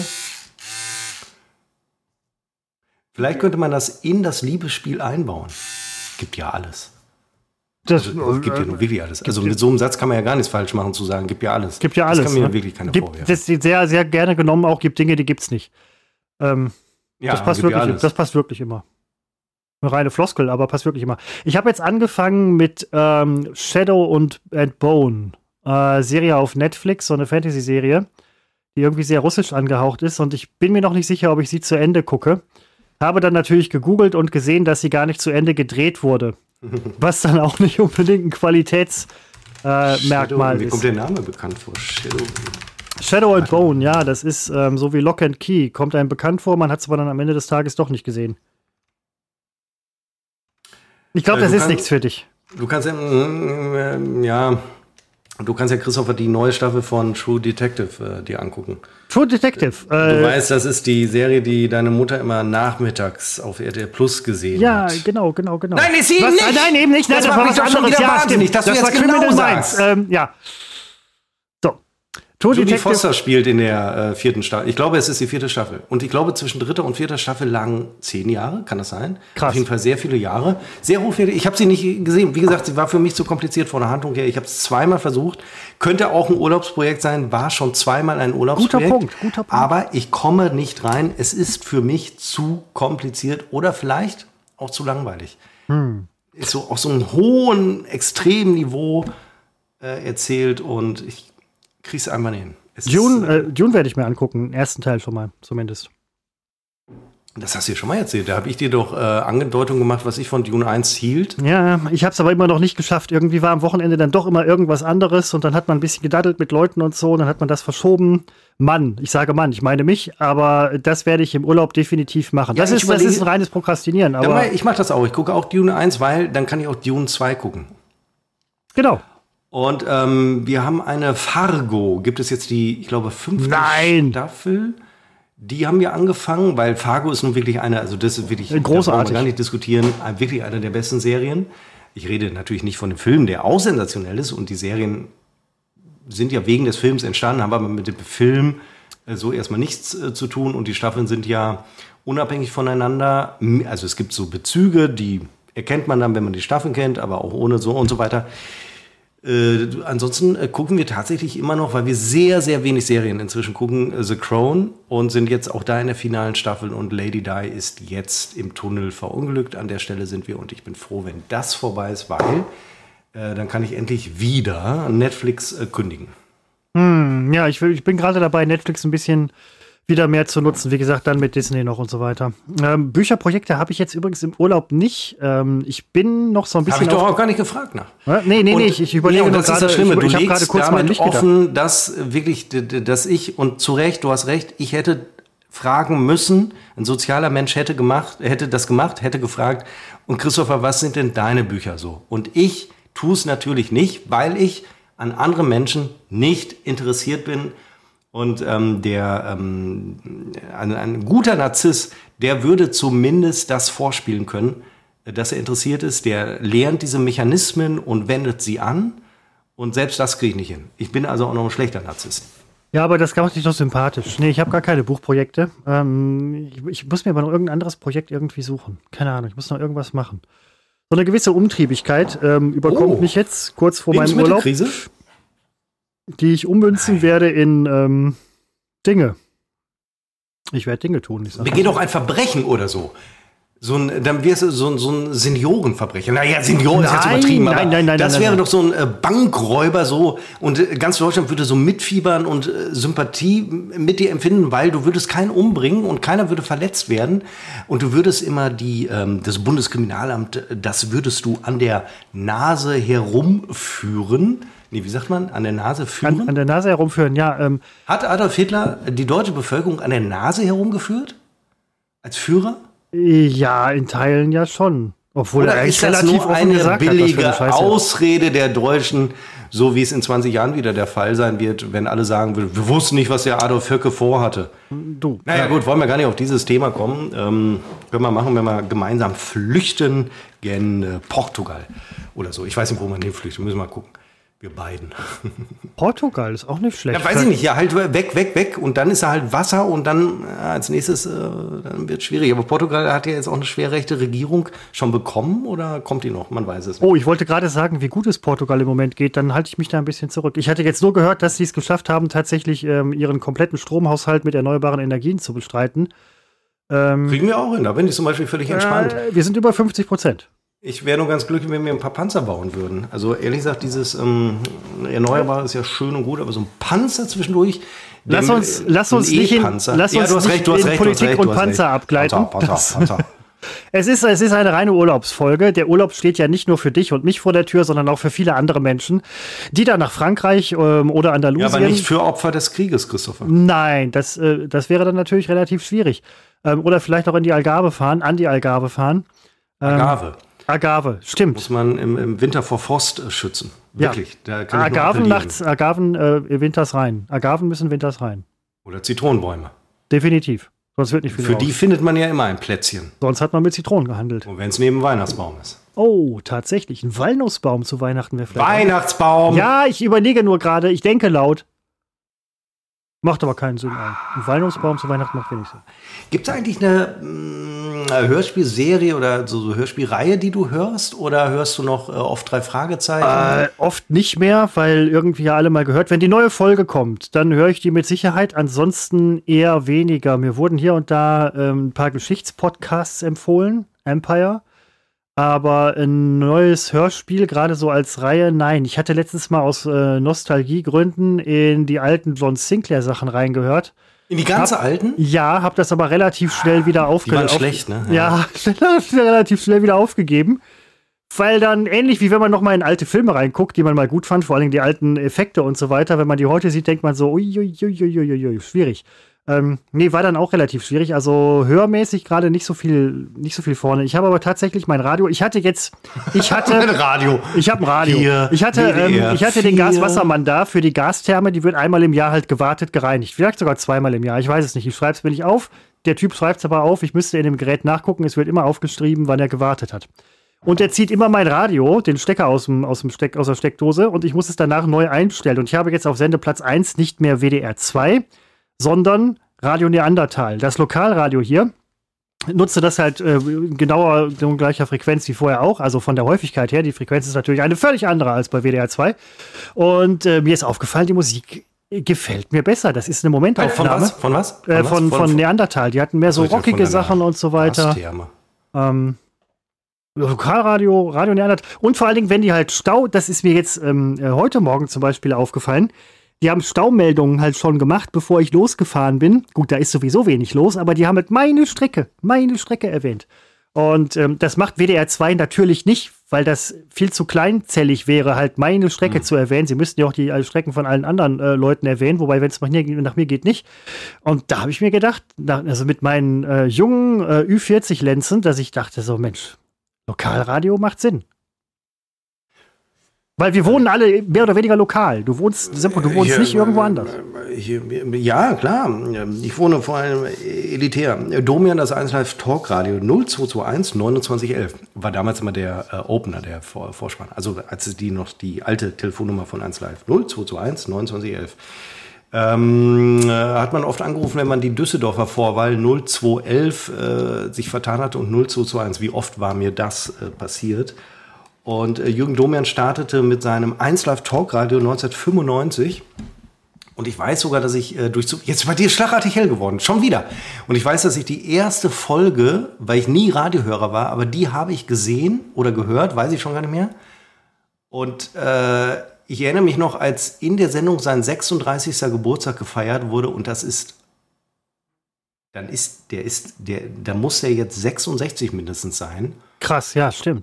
Vielleicht könnte man das in das Liebesspiel einbauen. Gibt ja alles. Das, Also, es gibt ja nur wirklich alles. Also mit so einem Satz kann man ja gar nichts falsch machen, zu sagen, gibt ja alles. Gibt ja alles. Das kann mir ne? wirklich keiner gibt, vorwerfen. das ist sehr, sehr gerne genommen auch, gibt Dinge, die gibt's nicht. Ähm, Ja, das passt gibt ja wirklich, alles. das passt wirklich immer. Eine reine Floskel, aber passt wirklich immer. Ich habe jetzt angefangen mit ähm, Shadow und and Bone, äh, Serie auf Netflix, so eine Fantasy-Serie, die irgendwie sehr russisch angehaucht ist und ich bin mir noch nicht sicher, ob ich sie zu Ende gucke. Habe dann natürlich gegoogelt und gesehen, dass sie gar nicht zu Ende gedreht wurde. Was dann auch nicht unbedingt ein Qualitätsmerkmal äh, Merkmal Mir ist. kommt der Name bekannt vor. Shadow. Shadow and Bone, ja, das ist ähm, so wie Lock and Key. Kommt einem bekannt vor, man hat es aber dann am Ende des Tages doch nicht gesehen. Ich glaube, Äh, das du ist kannst- nichts für dich. Du kannst ja, mm, ja, du kannst ja, Christopher, die neue Staffel von True Detective äh, dir angucken. True Detective. Du Äh, weißt, das ist die Serie, die deine Mutter immer nachmittags auf R T L Plus gesehen ja, hat. genau, genau, genau. Nein, ist sie was, nicht! Nein, nein, eben nicht. Nein, Das das, macht war mich was doch schon anderes. wieder Ja, wahnsinnig, stimmt. dass du das jetzt war genau Criminal sagst. Minds. Ähm, ja. So. True Jodie Detective. Foster spielt in der äh, vierten Staffel. Ich glaube, es ist die vierte Staffel. Und ich glaube, zwischen dritter und vierter Staffel lagen zehn Jahre. Kann das sein? Krass. Auf jeden Fall sehr viele Jahre. Sehr hochwertig. Ich habe sie nicht gesehen. Wie gesagt, sie war für mich zu kompliziert von der Handlung her. Ich habe es zweimal versucht. Könnte auch ein Urlaubsprojekt sein. War schon zweimal ein Urlaubsprojekt. Guter Punkt, guter Punkt. Aber ich komme nicht rein. Es ist für mich zu kompliziert oder vielleicht auch zu langweilig. Hm. Ist so auf so einem hohen, extremen Niveau äh, erzählt und ich krieg's einfach nicht hin. Es Dune, ist, äh, äh, Dune werde ich mir angucken. Den ersten Teil schon mal, zumindest. Das hast du ja schon mal erzählt. Da habe ich dir doch äh, Angedeutung gemacht, was ich von Dune eins hielt. Ja, ich habe es aber immer noch nicht geschafft. Irgendwie war am Wochenende dann doch immer irgendwas anderes und dann hat man ein bisschen gedaddelt mit Leuten und so, und dann hat man das verschoben. Mann, ich sage Mann, ich meine mich, aber das werde ich im Urlaub definitiv machen. Ja, das, ich ist, das überlege- ist ein reines Prokrastinieren, Ja, aber mal, ich mache das auch. Ich gucke auch Dune eins, weil dann kann ich auch Dune zwei gucken. genau. Und ähm, wir haben eine Fargo. Gibt es jetzt die, ich glaube, fünfte Nein. Staffel? Die haben wir angefangen, weil Fargo ist nun wirklich eine, also das ist wirklich, Großartig. da brauchen wir gar nicht diskutieren, ein- wirklich eine der besten Serien. Ich rede natürlich nicht von dem Film, der auch sensationell ist, und die Serien sind ja wegen des Films entstanden, haben aber mit dem Film äh, so erstmal nichts äh, zu tun, und die Staffeln sind ja unabhängig voneinander. M- Also es gibt so Bezüge, die erkennt man dann, wenn man die Staffeln kennt, aber auch ohne so und so weiter. Äh, ansonsten äh, gucken wir tatsächlich immer noch, weil wir sehr, sehr wenig Serien inzwischen gucken, äh, The Crown, und sind jetzt auch da in der finalen Staffel, und Lady Di ist jetzt im Tunnel verunglückt. An der Stelle sind wir, und ich bin froh, wenn das vorbei ist, weil äh, dann kann ich endlich wieder Netflix äh, kündigen. Hm, ja, ich, will, ich bin gerade dabei, Netflix ein bisschen wieder mehr zu nutzen. Wie gesagt, dann mit Disney noch und so weiter. Ähm, Bücherprojekte habe ich jetzt übrigens im Urlaub nicht. Ähm, ich bin noch so ein Habe bisschen. ich doch auf- auch gar nicht gefragt nach. Ja, Nee, nee, Und- nee, ich, ich überlege ja, und nur das ist gerade. das Schlimme. Ich, Du ich habe gerade legst kurz mal damit nicht gedacht. offen, dass wirklich, d- d- dass ich, und zu Recht, du hast recht, ich hätte fragen müssen, ein sozialer Mensch hätte gemacht, hätte das gemacht, hätte gefragt, und Christopher, was sind denn deine Bücher so? Und ich tue es natürlich nicht, weil ich an andere Menschen nicht interessiert bin. Und ähm, der ähm, ein, ein guter Narziss, der würde zumindest das vorspielen können, dass er interessiert ist. Der lernt diese Mechanismen und wendet sie an. Und selbst das kriege ich nicht hin. Ich bin also auch noch ein schlechter Narzisst. Ja, aber das macht dich doch sympathisch. Nee, ich habe gar keine Buchprojekte. Ähm, ich, ich muss mir aber noch irgendein anderes Projekt irgendwie suchen. Keine Ahnung, ich muss noch irgendwas machen. So eine gewisse Umtriebigkeit ähm, überkommt Oh. mich jetzt kurz vor meinem Urlaub, Lebensmittelkrise? die ich ummünzen werde in ähm, Dinge. Ich werde Dinge tun. Ich sag Begeh doch ein Verbrechen oder so. So ein, dann wärst du so ein, so ein Seniorenverbrecher. Naja, Senioren ist jetzt Nein, übertrieben, aber nein, nein, nein, das nein, wäre nein. doch so ein äh, Bankräuber so, und äh, ganz Deutschland würde so mitfiebern und äh, Sympathie mit dir empfinden, weil du würdest keinen umbringen und keiner würde verletzt werden, und du würdest immer die, ähm, das Bundeskriminalamt, äh, das würdest du an der Nase herumführen. nee, wie sagt man, an der Nase führen? An, an der Nase herumführen, ja. Ähm, Hat Adolf Hitler die deutsche Bevölkerung an der Nase herumgeführt? Als Führer? Ja, in Teilen ja schon. Obwohl Oder er ist eigentlich das relativ nur offen eine gesagt billige hat, was für eine Scheiße. Ausrede der Deutschen, so wie es in zwanzig Jahren wieder der Fall sein wird, wenn alle sagen, wir, wir wussten nicht, was der Adolf Hirke vorhatte. Du. Naja gut, wollen wir gar nicht auf dieses Thema kommen. Ähm, können wir machen, wenn wir gemeinsam flüchten gen äh, Portugal oder so. Ich weiß nicht, wo man hinflüchtet, müssen wir mal gucken. Wir beiden. Portugal ist auch nicht schlecht. Ja, weiß ich nicht, ja, halt weg, weg, weg und dann ist da halt Wasser und dann äh, als nächstes, äh, dann wird es schwierig. Aber Portugal hat ja jetzt auch eine schwerrechte Regierung schon bekommen oder kommt die noch? Man weiß es nicht. Oh, ich wollte gerade sagen, wie gut es Portugal im Moment geht, dann halte ich mich da ein bisschen zurück. Ich hatte jetzt nur gehört, dass sie es geschafft haben, tatsächlich ähm, ihren kompletten Stromhaushalt mit erneuerbaren Energien zu bestreiten. Ähm, Kriegen wir auch hin, da bin ich zum Beispiel völlig entspannt. Äh, wir sind über fünfzig Prozent. Ich wäre nur ganz glücklich, wenn wir ein paar Panzer bauen würden. Also ehrlich gesagt, dieses ähm, Erneuerbare ist ja schön und gut, aber so ein Panzer zwischendurch. Lass dem, uns, lass uns nicht in, lass ja, uns du hast nicht recht, du hast in recht, Politik recht, und Panzer recht. abgleiten. Panzer, Panzer, Panzer. Es ist, es ist eine reine Urlaubsfolge. Der Urlaub steht ja nicht nur für dich und mich vor der Tür, sondern auch für viele andere Menschen, die dann nach Frankreich ähm, oder Andalusien... Ja, aber nicht für Opfer des Krieges, Christopher. Nein, das, äh, das wäre dann natürlich relativ schwierig. Ähm, oder vielleicht auch in die Algarve fahren, an die Algarve fahren. Ähm, Agave. Agave, stimmt. Muss man im, im Winter vor Frost äh, schützen. Wirklich. Ja. Da kann ich Agaven nachts, Agaven äh, winters rein. Agaven müssen winters rein. Oder Zitronenbäume. Definitiv. Sonst wird nicht viel Für raus. die findet man ja immer ein Plätzchen. Sonst hat man mit Zitronen gehandelt. Und wenn es neben dem Weihnachtsbaum ist. Oh, tatsächlich. Ein Walnussbaum zu Weihnachten wäre vielleicht. Weihnachtsbaum! Ja, ich überlege nur gerade. Ich denke laut. Macht aber keinen Sinn. Ein Walnussbaum zu Weihnachten macht wenig Sinn. Gibt es eigentlich eine, eine Hörspielserie oder so, so Hörspielreihe, die du hörst? Oder hörst du noch äh, oft drei Fragezeichen? Äh, oft nicht mehr, weil irgendwie ja alle mal gehört. Wenn die neue Folge kommt, dann höre ich die mit Sicherheit. Ansonsten eher weniger. Mir wurden hier und da ähm, ein paar Geschichtspodcasts empfohlen. Empire. Aber ein neues Hörspiel, gerade so als Reihe, nein. Ich hatte letztens mal aus äh, Nostalgiegründen in die alten John Sinclair-Sachen reingehört. In die ganze hab, alten? Ja, hab das aber relativ schnell wieder aufgegeben. Die waren schlecht, ne? Ja, ja relativ schnell wieder aufgegeben. Weil dann, ähnlich wie wenn man noch mal in alte Filme reinguckt, die man mal gut fand, vor allem die alten Effekte und so weiter, wenn man die heute sieht, denkt man so, uiuiuiuiui, schwierig. Ähm, nee, war dann auch relativ schwierig. Also hörmäßig gerade nicht so viel, nicht so viel vorne. Ich habe aber tatsächlich mein Radio. Ich hatte jetzt, ich hatte ein Radio. Ich habe ein Radio. Vier, ich hatte, ähm, ich hatte den vier. Gaswassermann da für die Gastherme. Die wird einmal im Jahr halt gewartet, gereinigt. Vielleicht sogar zweimal im Jahr. Ich weiß es nicht. Ich schreibe es mir nicht auf. Der Typ schreibt es aber auf. Ich müsste in dem Gerät nachgucken. Es wird immer aufgeschrieben, wann er gewartet hat. Und er zieht immer mein Radio, den Stecker aus dem, aus dem Steck, aus der Steckdose, und ich muss es danach neu einstellen. Und ich habe jetzt auf Sendeplatz eins nicht mehr W D R zwei, sondern Radio Neandertal. Das Lokalradio hier nutze das halt äh, genauer in gleicher Frequenz wie vorher auch, also von der Häufigkeit her. Die Frequenz ist natürlich eine völlig andere als bei W D R zwei. Und äh, mir ist aufgefallen, die Musik gefällt mir besser. Das ist eine Momentaufnahme. Von was? Von was? Von, äh, von, was? von, von Neandertal. Die hatten mehr so rockige Sachen und so weiter. Ähm, Lokalradio, Radio Neandertal. Und vor allen Dingen, wenn die halt Stau, das ist mir jetzt ähm, heute Morgen zum Beispiel aufgefallen, die haben Staumeldungen halt schon gemacht, bevor ich losgefahren bin. Gut, da ist sowieso wenig los, aber die haben halt meine Strecke, meine Strecke erwähnt. Und ähm, das macht W D R zwei natürlich nicht, weil das viel zu kleinzellig wäre, halt meine Strecke mhm. zu erwähnen. Sie müssten ja auch die äh, Strecken von allen anderen äh, Leuten erwähnen, wobei, wenn es nach, nach mir geht, nicht. Und da habe ich mir gedacht, nach, also mit meinen äh, jungen äh, Ü vierzig Lenzen, dass ich dachte so, Mensch, Lokalradio macht Sinn. Weil wir wohnen alle mehr oder weniger lokal. Du wohnst, Seppo, du wohnst hier, nicht irgendwo anders. Hier, ja, klar. Ich wohne vor allem elitär. Domian, das eins Live Talk Radio null zwei zwei eins neunundzwanzig elf. War damals immer der äh, Opener, der Vor Vorspann. Also als es die noch die alte Telefonnummer von eins Live. null zwei zwei eins neunundzwanzig elf. Ähm, äh, hat man oft angerufen, wenn man die Düsseldorfer Vorwahl null zwei elf äh, sich vertan hatte und null zwei zwei eins. Wie oft war mir das äh, passiert? Und äh, Jürgen Domian startete mit seinem eins Live Talk Radio neunzehnhundertfünfundneunzig. Und ich weiß sogar, dass ich äh, durch... Jetzt bei dir schlagartig hell geworden. Schon wieder. Und ich weiß, dass ich die erste Folge, weil ich nie Radiohörer war, aber die habe ich gesehen oder gehört, weiß ich schon gar nicht mehr. Und äh, ich erinnere mich noch, als in der Sendung sein sechsunddreißigster Geburtstag gefeiert wurde. Und das ist... Dann ist... Der ist... Der, da muss er jetzt sechsundsechzig mindestens sein. Krass, ja, stimmt.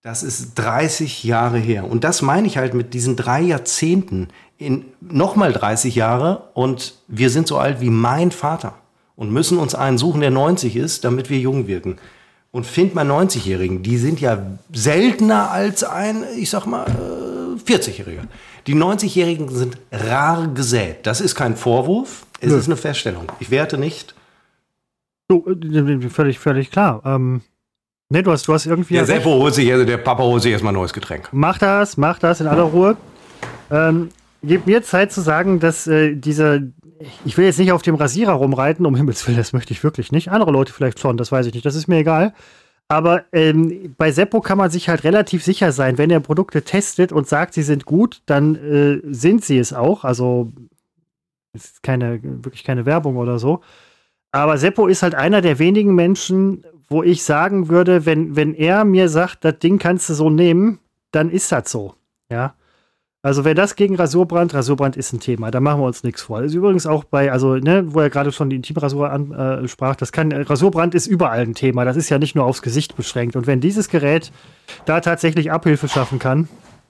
Das ist dreißig Jahre her. Und das meine ich halt mit diesen drei Jahrzehnten in nochmal dreißig Jahre. Und wir sind so alt wie mein Vater und müssen uns einen suchen, der neunzig ist, damit wir jung wirken. Und find mal neunzigjährigen, die sind ja seltener als ein, ich sag mal, vierzigjähriger. Die neunzigjährigen sind rar gesät. Das ist kein Vorwurf, es Nö. ist eine Feststellung. Ich werte nicht. Du, völlig, völlig klar. Ähm Ne, du hast, du hast irgendwie. Der Seppo holt sich, also der Papa holt sich erstmal ein neues Getränk. Mach das, mach das in aller Ruhe. Ähm, gib mir Zeit zu sagen, dass äh, dieser. Ich will jetzt nicht auf dem Rasierer rumreiten, um Himmels Willen, das möchte ich wirklich nicht. Andere Leute vielleicht schon, das weiß ich nicht, das ist mir egal. Aber ähm, bei Seppo kann man sich halt relativ sicher sein, wenn er Produkte testet und sagt, sie sind gut, dann äh, sind sie es auch. Also, es ist keine, wirklich keine Werbung oder so. Aber Seppo ist halt einer der wenigen Menschen, wo ich sagen würde, wenn, wenn er mir sagt, das Ding kannst du so nehmen, dann ist das so. Ja. Also wer das gegen Rasurbrand, Rasurbrand ist ein Thema, da machen wir uns nichts vor. Das ist übrigens auch bei, also, ne, wo er gerade schon die Intimrasur ansprach, das kann, Rasurbrand ist überall ein Thema, das ist ja nicht nur aufs Gesicht beschränkt. Und wenn dieses Gerät da tatsächlich Abhilfe schaffen kann,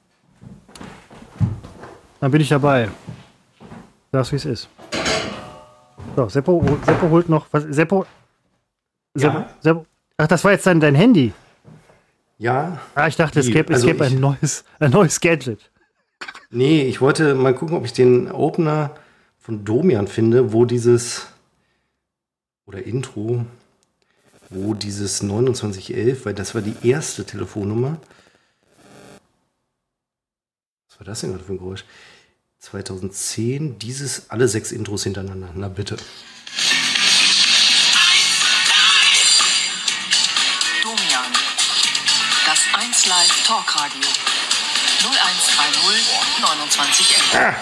dann bin ich dabei. Sag's, wie es ist. So, Seppo, Seppo holt noch, was, Seppo, Seppo, ja. Seppo, ach, das war jetzt dein, dein Handy? Ja. Ah, ich dachte, es gäbe, also es gäbe ein, neues, ein neues Gadget. Nee, ich wollte mal gucken, ob ich den Opener von Domian finde, wo dieses, oder Intro, wo dieses neunundzwanzig elf, weil das war die erste Telefonnummer. Was war das denn gerade für ein Geräusch? zweitausendzehn, dieses, alle sechs Intros hintereinander. Na bitte. Domian, das eins Live Talkradio. null eins drei null neunundzwanzig elf. Ah.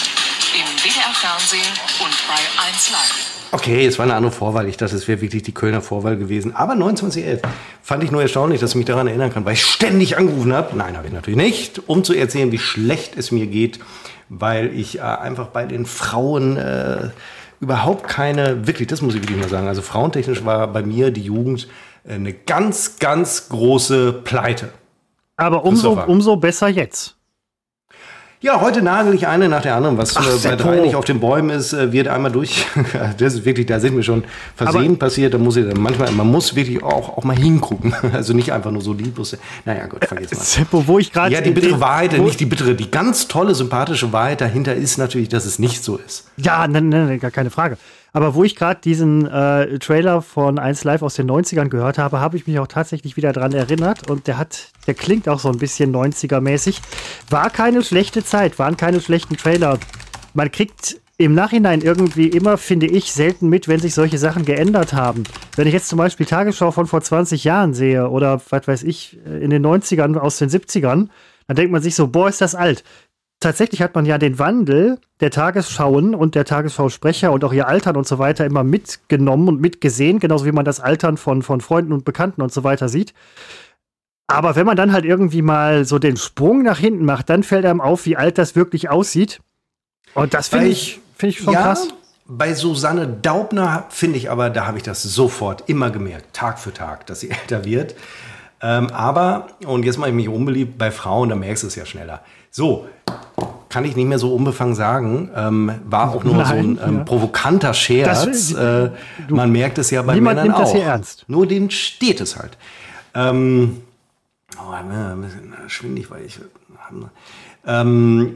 Im W D R-Fernsehen und bei eins Live. Okay, es war eine andere Vorwahl. Ich dachte, es wäre wirklich die Kölner Vorwahl gewesen. Aber neunundzwanzig elf fand ich nur erstaunlich, dass ich mich daran erinnern kann, weil ich ständig angerufen habe. Nein, habe ich natürlich nicht, um zu erzählen, wie schlecht es mir geht, weil ich äh, einfach bei den Frauen äh, überhaupt keine, wirklich, das muss ich wirklich mal sagen, also frauentechnisch war bei mir die Jugend äh, eine ganz, ganz große Pleite. Aber umso, umso besser jetzt. Ja, heute nagel ich eine nach der anderen. Was Ach, äh, bei drei nicht auf den Bäumen ist, äh, wird einmal durch. Das ist wirklich, da sind wir schon Versehen passiert. Da muss ich manchmal, man muss wirklich auch, auch mal hingucken. Also nicht einfach nur so lieblos. Naja, gut, vergiss mal. Seppo, wo ich gerade. Ja, die bittere Wahrheit, nicht die bittere, die ganz tolle, sympathische Wahrheit dahinter ist natürlich, dass es nicht so ist. Ja, nein, nein, gar keine Frage. Aber wo ich gerade diesen äh, Trailer von eins Live aus den neunzigern gehört habe, habe ich mich auch tatsächlich wieder dran erinnert. Und der hat, der klingt auch so ein bisschen neunziger-mäßig. War keine schlechte Zeit, waren keine schlechten Trailer. Man kriegt im Nachhinein irgendwie immer, finde ich, selten mit, wenn sich solche Sachen geändert haben. Wenn ich jetzt zum Beispiel Tagesschau von vor zwanzig Jahren sehe oder, was weiß ich, in den neunzigern aus den siebzigern, dann denkt man sich so, boah, ist das alt. Tatsächlich hat man ja den Wandel der Tagesschauen und der Tagesschausprecher und auch ihr Altern und so weiter immer mitgenommen und mitgesehen, genauso wie man das Altern von, von Freunden und Bekannten und so weiter sieht. Aber wenn man dann halt irgendwie mal so den Sprung nach hinten macht, dann fällt einem auf, wie alt das wirklich aussieht. Und das finde ich, find ich schon ja, krass. Bei Susanne Daubner finde ich aber, da habe ich das sofort immer gemerkt, Tag für Tag, dass sie älter wird. Ähm, aber, und jetzt mache ich mich unbeliebt, bei Frauen, da merkst du es ja schneller. So, kann ich nicht mehr so unbefangen sagen. Ähm, war auch nur Nein, so ein ähm, ja. provokanter Scherz. Das, äh, du, man merkt es ja bei Männern auch. Niemand nimmt das hier ernst. Nur denen steht es halt. Ähm, oh, ein bisschen schwindig, weil ich... Ähm,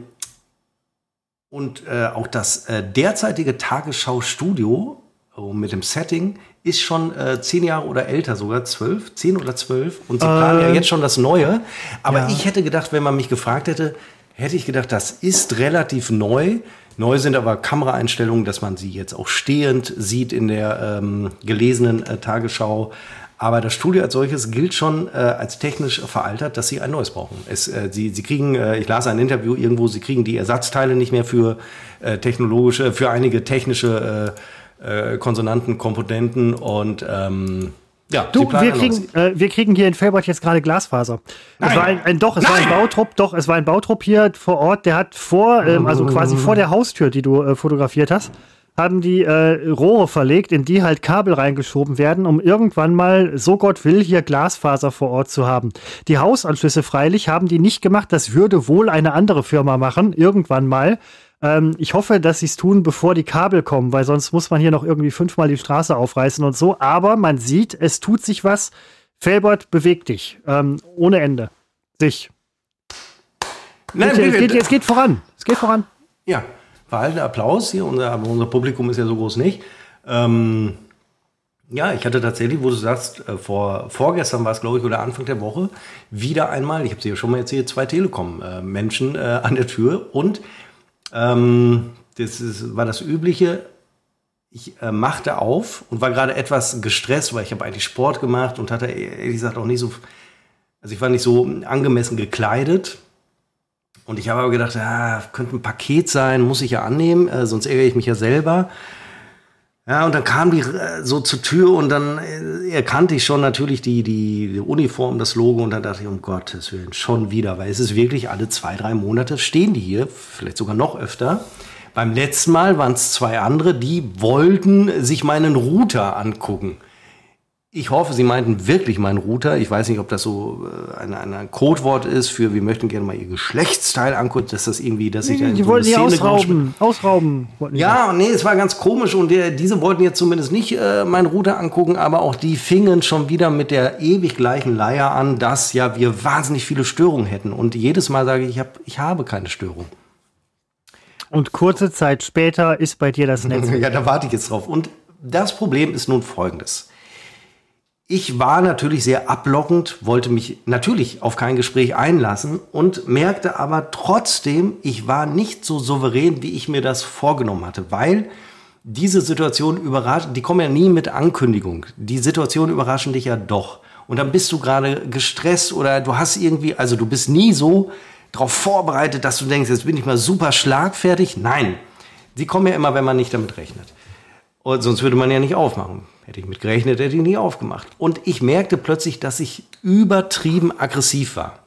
und äh, auch das äh, derzeitige Tagesschau-Studio oh, mit dem Setting ist schon äh, zehn Jahre oder älter, sogar zwölf, zehn oder zwölf. Und sie äh, planen ja jetzt schon das Neue. Aber ja. ich hätte gedacht, wenn man mich gefragt hätte, hätte ich gedacht, das ist relativ neu. Neu sind aber Kameraeinstellungen, dass man sie jetzt auch stehend sieht in der ähm, gelesenen äh, Tagesschau. Aber das Studio als solches gilt schon äh, als technisch veraltert, dass sie ein neues brauchen. Es, äh, sie, sie kriegen, äh, ich las ein Interview irgendwo, sie kriegen die Ersatzteile nicht mehr für äh, technologische, für einige technische äh, äh, Konsonanten, Komponenten und ähm, ja, du, wir kriegen, äh, wir kriegen hier in Felbert jetzt gerade Glasfaser. Nein. Es war ein, ein doch, es Nein. war ein Bautrupp, doch, es war ein Bautrupp hier vor Ort, der hat vor, ähm, also quasi vor der Haustür, die du äh, fotografiert hast, haben die äh, Rohre verlegt, in die halt Kabel reingeschoben werden, um irgendwann mal, so Gott will, hier Glasfaser vor Ort zu haben. Die Hausanschlüsse freilich haben die nicht gemacht. Das würde wohl eine andere Firma machen, irgendwann mal. Ähm, ich hoffe, dass sie es tun, bevor die Kabel kommen, weil sonst muss man hier noch irgendwie fünfmal die Straße aufreißen und so. Aber man sieht, es tut sich was. Felbert, beweg dich. Ähm, ohne Ende. Sich. Nein, es, geht, es geht voran. Es geht voran. Ja, verhaltener Applaus hier, unser, aber unser Publikum ist ja so groß nicht. Ähm, ja, ich hatte tatsächlich, wo du sagst, äh, vor, vorgestern war es, glaube ich, oder Anfang der Woche, wieder einmal, ich habe sie ja schon mal erzählt, zwei Telekom-Menschen äh, äh, an der Tür. Und ähm, das ist, war das Übliche. Ich äh, machte auf und war gerade etwas gestresst, weil ich habe eigentlich Sport gemacht und hatte ehrlich gesagt auch nicht so, also ich war nicht so angemessen gekleidet. Und ich habe aber gedacht, ah, könnte ein Paket sein, muss ich ja annehmen, äh, sonst ärgere ich mich ja selber. Ja, und dann kam die äh, so zur Tür und dann äh, erkannte ich schon natürlich die, die, die Uniform, das Logo und dann dachte ich, um Gottes Willen, schon wieder, weil es ist wirklich alle zwei, drei Monate stehen die hier, vielleicht sogar noch öfter. Beim letzten Mal waren es zwei andere, die wollten sich meinen Router angucken. Ich hoffe, sie meinten wirklich meinen Router. Ich weiß nicht, ob das so äh, ein, ein Codewort ist für, wir möchten gerne mal ihr Geschlechtsteil angucken, dass das irgendwie, dass ich nee, da in die so wollten eine die Szene ausrauben, ausrauben. Ja, nee, es war ganz komisch und der, diese wollten jetzt zumindest nicht äh, meinen Router angucken, aber auch die fingen schon wieder mit der ewig gleichen Leier an, dass ja wir wahnsinnig viele Störungen hätten. Und jedes Mal sage ich, ich, hab, ich habe keine Störung. Und kurze Zeit später ist bei dir das Netz. Ja, da warte ich jetzt drauf. Und das Problem ist nun folgendes. Ich war natürlich sehr ablockend, wollte mich natürlich auf kein Gespräch einlassen und merkte aber trotzdem, ich war nicht so souverän, wie ich mir das vorgenommen hatte, weil diese Situation überrascht, die kommen ja nie mit Ankündigung. Die Situation überraschen dich ja doch. Und dann bist du gerade gestresst oder du hast irgendwie, also du bist nie so darauf vorbereitet, dass du denkst, jetzt bin ich mal super schlagfertig. Nein, die kommen ja immer, wenn man nicht damit rechnet. Und sonst würde man ja nicht aufmachen. Hätte ich mit gerechnet, hätte ich nie aufgemacht. Und ich merkte plötzlich, dass ich übertrieben aggressiv war.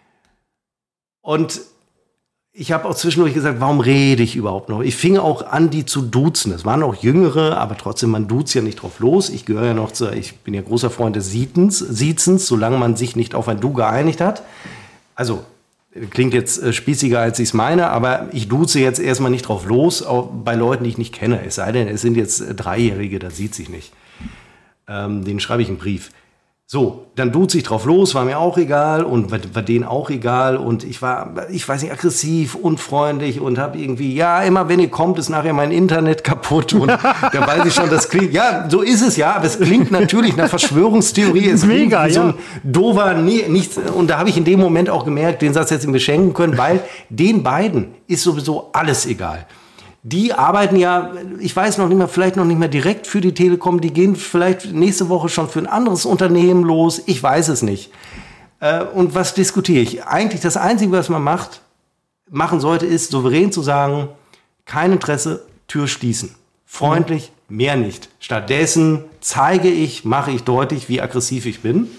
Und ich habe auch zwischendurch gesagt, warum rede ich überhaupt noch? Ich fing auch an, die zu duzen. Es waren auch Jüngere, aber trotzdem, man duzt ja nicht drauf los. Ich gehöre ja noch zu, ich bin ja großer Freund des Siezens, Siezens, solange man sich nicht auf ein Du geeinigt hat. Also, klingt jetzt äh, spießiger, als ich es meine, aber ich duze jetzt erstmal nicht drauf los, auch bei Leuten, die ich nicht kenne. Es sei denn, es sind jetzt äh, Dreijährige, das sieht sich nicht. Ähm, denen schreibe ich einen Brief. So, dann duze ich drauf los, war mir auch egal und war, war denen auch egal und ich war, ich weiß nicht, aggressiv, unfreundlich und habe irgendwie, ja, immer wenn ihr kommt, ist nachher mein Internet kaputt und da weiß ich schon, das klingt, ja, so ist es ja, aber es klingt natürlich nach Verschwörungstheorie, es klingt mega, wie so ein ja. doofer, nee, nichts, und da habe ich in dem Moment auch gemerkt, den Satz hätte ich mir schenken können, weil den beiden ist sowieso alles egal. Die arbeiten ja, ich weiß noch nicht mehr, vielleicht noch nicht mehr direkt für die Telekom, die gehen vielleicht nächste Woche schon für ein anderes Unternehmen los, ich weiß es nicht. Äh, und was diskutiere ich? Eigentlich das Einzige, was man macht, machen sollte, ist souverän zu sagen, kein Interesse, Tür schließen. Freundlich, mehr nicht. Stattdessen zeige ich, mache ich deutlich, wie aggressiv ich bin.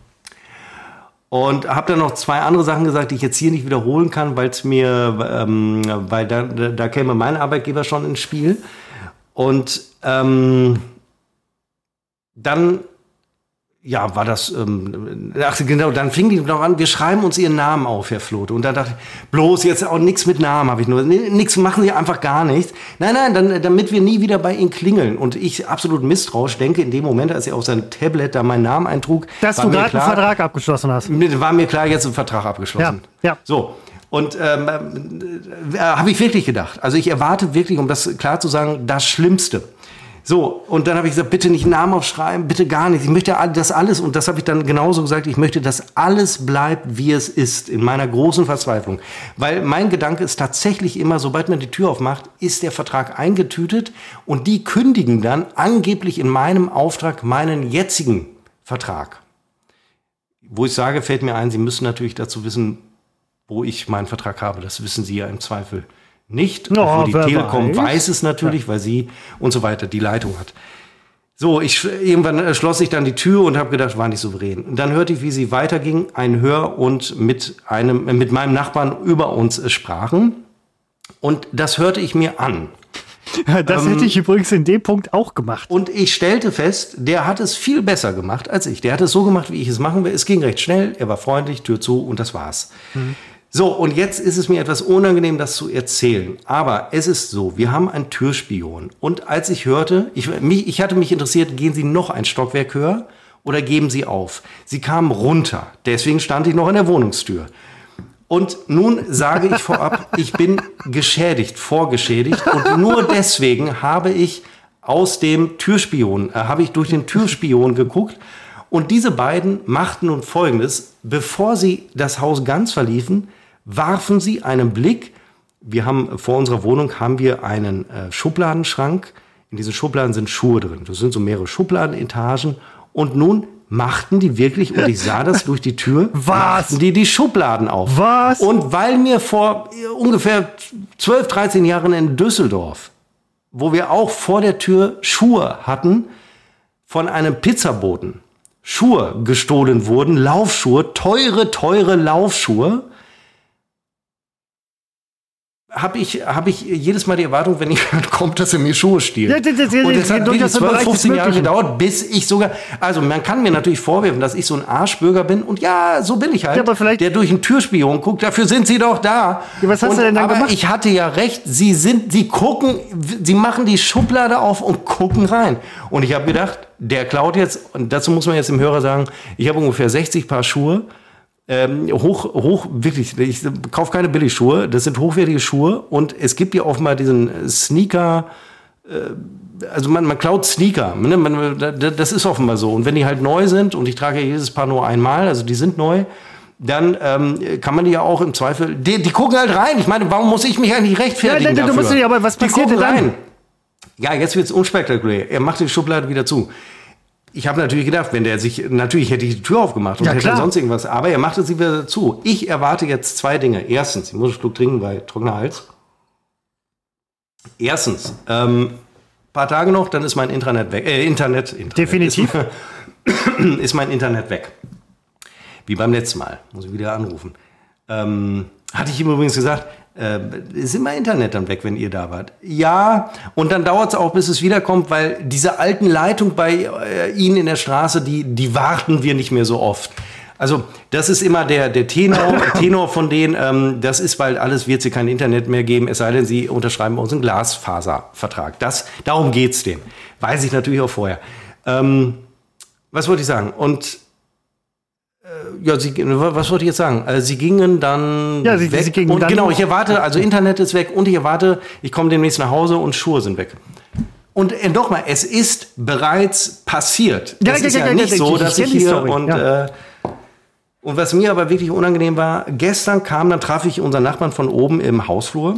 Und habe dann noch zwei andere Sachen gesagt, die ich jetzt hier nicht wiederholen kann, weil es mir, ähm, weil da, da käme mein Arbeitgeber schon ins Spiel. Und ähm, dann, ja, war das, ähm, ach genau, dann fing die noch an, wir schreiben uns ihren Namen auf, Herr Flote. Und da dachte ich, bloß jetzt auch nichts mit Namen, habe ich nur, nichts machen Sie einfach gar nichts. Nein, nein, dann, damit wir nie wieder bei Ihnen klingeln. Und ich absolut misstrauisch denke, in dem Moment, als er auf sein Tablet da meinen Namen eintrug, dass du gerade einen Vertrag abgeschlossen hast. War mir klar, jetzt ein Vertrag abgeschlossen. Ja, ja. So. Und ähm, äh, habe ich wirklich gedacht. Also ich erwarte wirklich, um das klar zu sagen, das Schlimmste. So, und dann habe ich gesagt, bitte nicht Namen aufschreiben, bitte gar nicht. Ich möchte das alles, und das habe ich dann genauso gesagt, ich möchte, dass alles bleibt, wie es ist, in meiner großen Verzweiflung. Weil mein Gedanke ist tatsächlich immer, sobald man die Tür aufmacht, ist der Vertrag eingetütet und die kündigen dann angeblich in meinem Auftrag meinen jetzigen Vertrag. Wo ich sage, fällt mir ein, Sie müssen natürlich dazu wissen, wo ich meinen Vertrag habe. Das wissen Sie ja im Zweifel nicht. No, obwohl die Telekom weiß. weiß es natürlich, ja, weil sie und so weiter die Leitung hat. So, ich irgendwann schloss ich dann die Tür und habe gedacht, war nicht souverän. Und dann hörte ich, wie sie weiterging, ein Hör und mit einem mit meinem Nachbarn über uns sprachen. Und das hörte ich mir an. Das ähm, hätte ich übrigens in dem Punkt auch gemacht. Und ich stellte fest, der hat es viel besser gemacht als ich. Der hat es so gemacht, wie ich es machen will. Es ging recht schnell, er war freundlich, Tür zu und das war's. Mhm. So, und jetzt ist es mir etwas unangenehm, das zu erzählen. Aber es ist so, wir haben einen Türspion. Und als ich hörte, ich, mich, ich hatte mich interessiert, gehen Sie noch ein Stockwerk höher oder geben Sie auf? Sie kamen runter, deswegen stand ich noch an der Wohnungstür. Und nun sage ich vorab, ich bin geschädigt, vorgeschädigt. Und nur deswegen habe ich aus dem Türspion, äh, habe ich durch den Türspion geguckt. Und diese beiden machten nun Folgendes. Bevor sie das Haus ganz verliefen, warfen sie einen Blick. Wir haben, vor unserer Wohnung haben wir einen äh, Schubladenschrank. In diesen Schubladen sind Schuhe drin. Das sind so mehrere Schubladenetagen. Und nun machten die wirklich, und ich sah das durch die Tür, was? Machten die die Schubladen auf. Was? Und weil mir vor ungefähr zwölf, dreizehn Jahren in Düsseldorf, wo wir auch vor der Tür Schuhe hatten, von einem Pizzaboten Schuhe gestohlen wurden, Laufschuhe, teure, teure Laufschuhe, habe ich, hab ich jedes Mal die Erwartung, wenn jemand kommt, dass er mir Schuhe stiehlt. Ja, das, das, und es hat wirklich zwölf, fünfzehn Jahre gedauert, bis ich sogar, also man kann mir natürlich vorwerfen, dass ich so ein Arschbürger bin und ja, so bin ich halt, ja, aber vielleicht, der durch einen Türspion guckt, dafür sind sie doch da. Ja, was hast und, du denn dann aber gemacht? Ich hatte ja recht, sie sind, sie gucken, sie machen die Schublade auf und gucken rein. Und ich habe gedacht, der klaut jetzt, und dazu muss man jetzt dem Hörer sagen, ich habe ungefähr sechzig Paar Schuhe, Ähm, hoch, hoch, wirklich, ich kaufe keine Billigschuhe, das sind hochwertige Schuhe und es gibt ja offenbar diesen Sneaker, äh, also man, man klaut Sneaker, ne? man, das ist offenbar so und wenn die halt neu sind und ich trage ja jedes Paar nur einmal, also die sind neu, dann ähm, kann man die ja auch im Zweifel, die, die gucken halt rein, ich meine, warum muss ich mich eigentlich rechtfertigen ja, dafür? Du musst ja, aber was passiert denn dann? Rein. Ja, jetzt wird's unspektakulär, er macht die Schublade wieder zu. Ich habe natürlich gedacht, wenn der sich, natürlich hätte ich die Tür aufgemacht und ja, hätte klar. sonst irgendwas, aber er machte sie wieder zu. Ich erwarte jetzt zwei Dinge. Erstens, ich muss einen Schluck trinken, weil trockener Hals. Erstens, ähm, paar Tage noch, dann ist mein Internet weg. Äh, Internet, Internet. Definitiv. Ist, ist mein Internet weg. Wie beim letzten Mal. Muss ich wieder anrufen. Ähm, hatte ich ihm übrigens gesagt, äh, ist immer Internet dann weg, wenn ihr da wart. Ja, und dann dauert es auch, bis es wiederkommt, weil diese alten Leitungen bei äh, Ihnen in der Straße, die, die warten wir nicht mehr so oft. Also das ist immer der, der Tenor, Tenor von denen, ähm, das ist, weil alles wird es hier kein Internet mehr geben, es sei denn, Sie unterschreiben bei uns einen Glasfaservertrag. Das, darum geht's denen. Weiß ich natürlich auch vorher. Ähm, was wollte ich sagen? Und Ja, sie, was wollte ich jetzt sagen? Also sie gingen dann ja, sie, weg. Sie gingen und dann genau, ich erwarte, also Internet ist weg und ich erwarte, ich komme demnächst nach Hause und Schuhe sind weg. Und äh, doch mal, es ist bereits passiert. Ja, es ja, ist ja, ja, ja nicht ja, so, ich, dass ich ich hier Story. und ja. äh, und was mir aber wirklich unangenehm war, gestern kam, dann traf ich unseren Nachbarn von oben im Hausflur,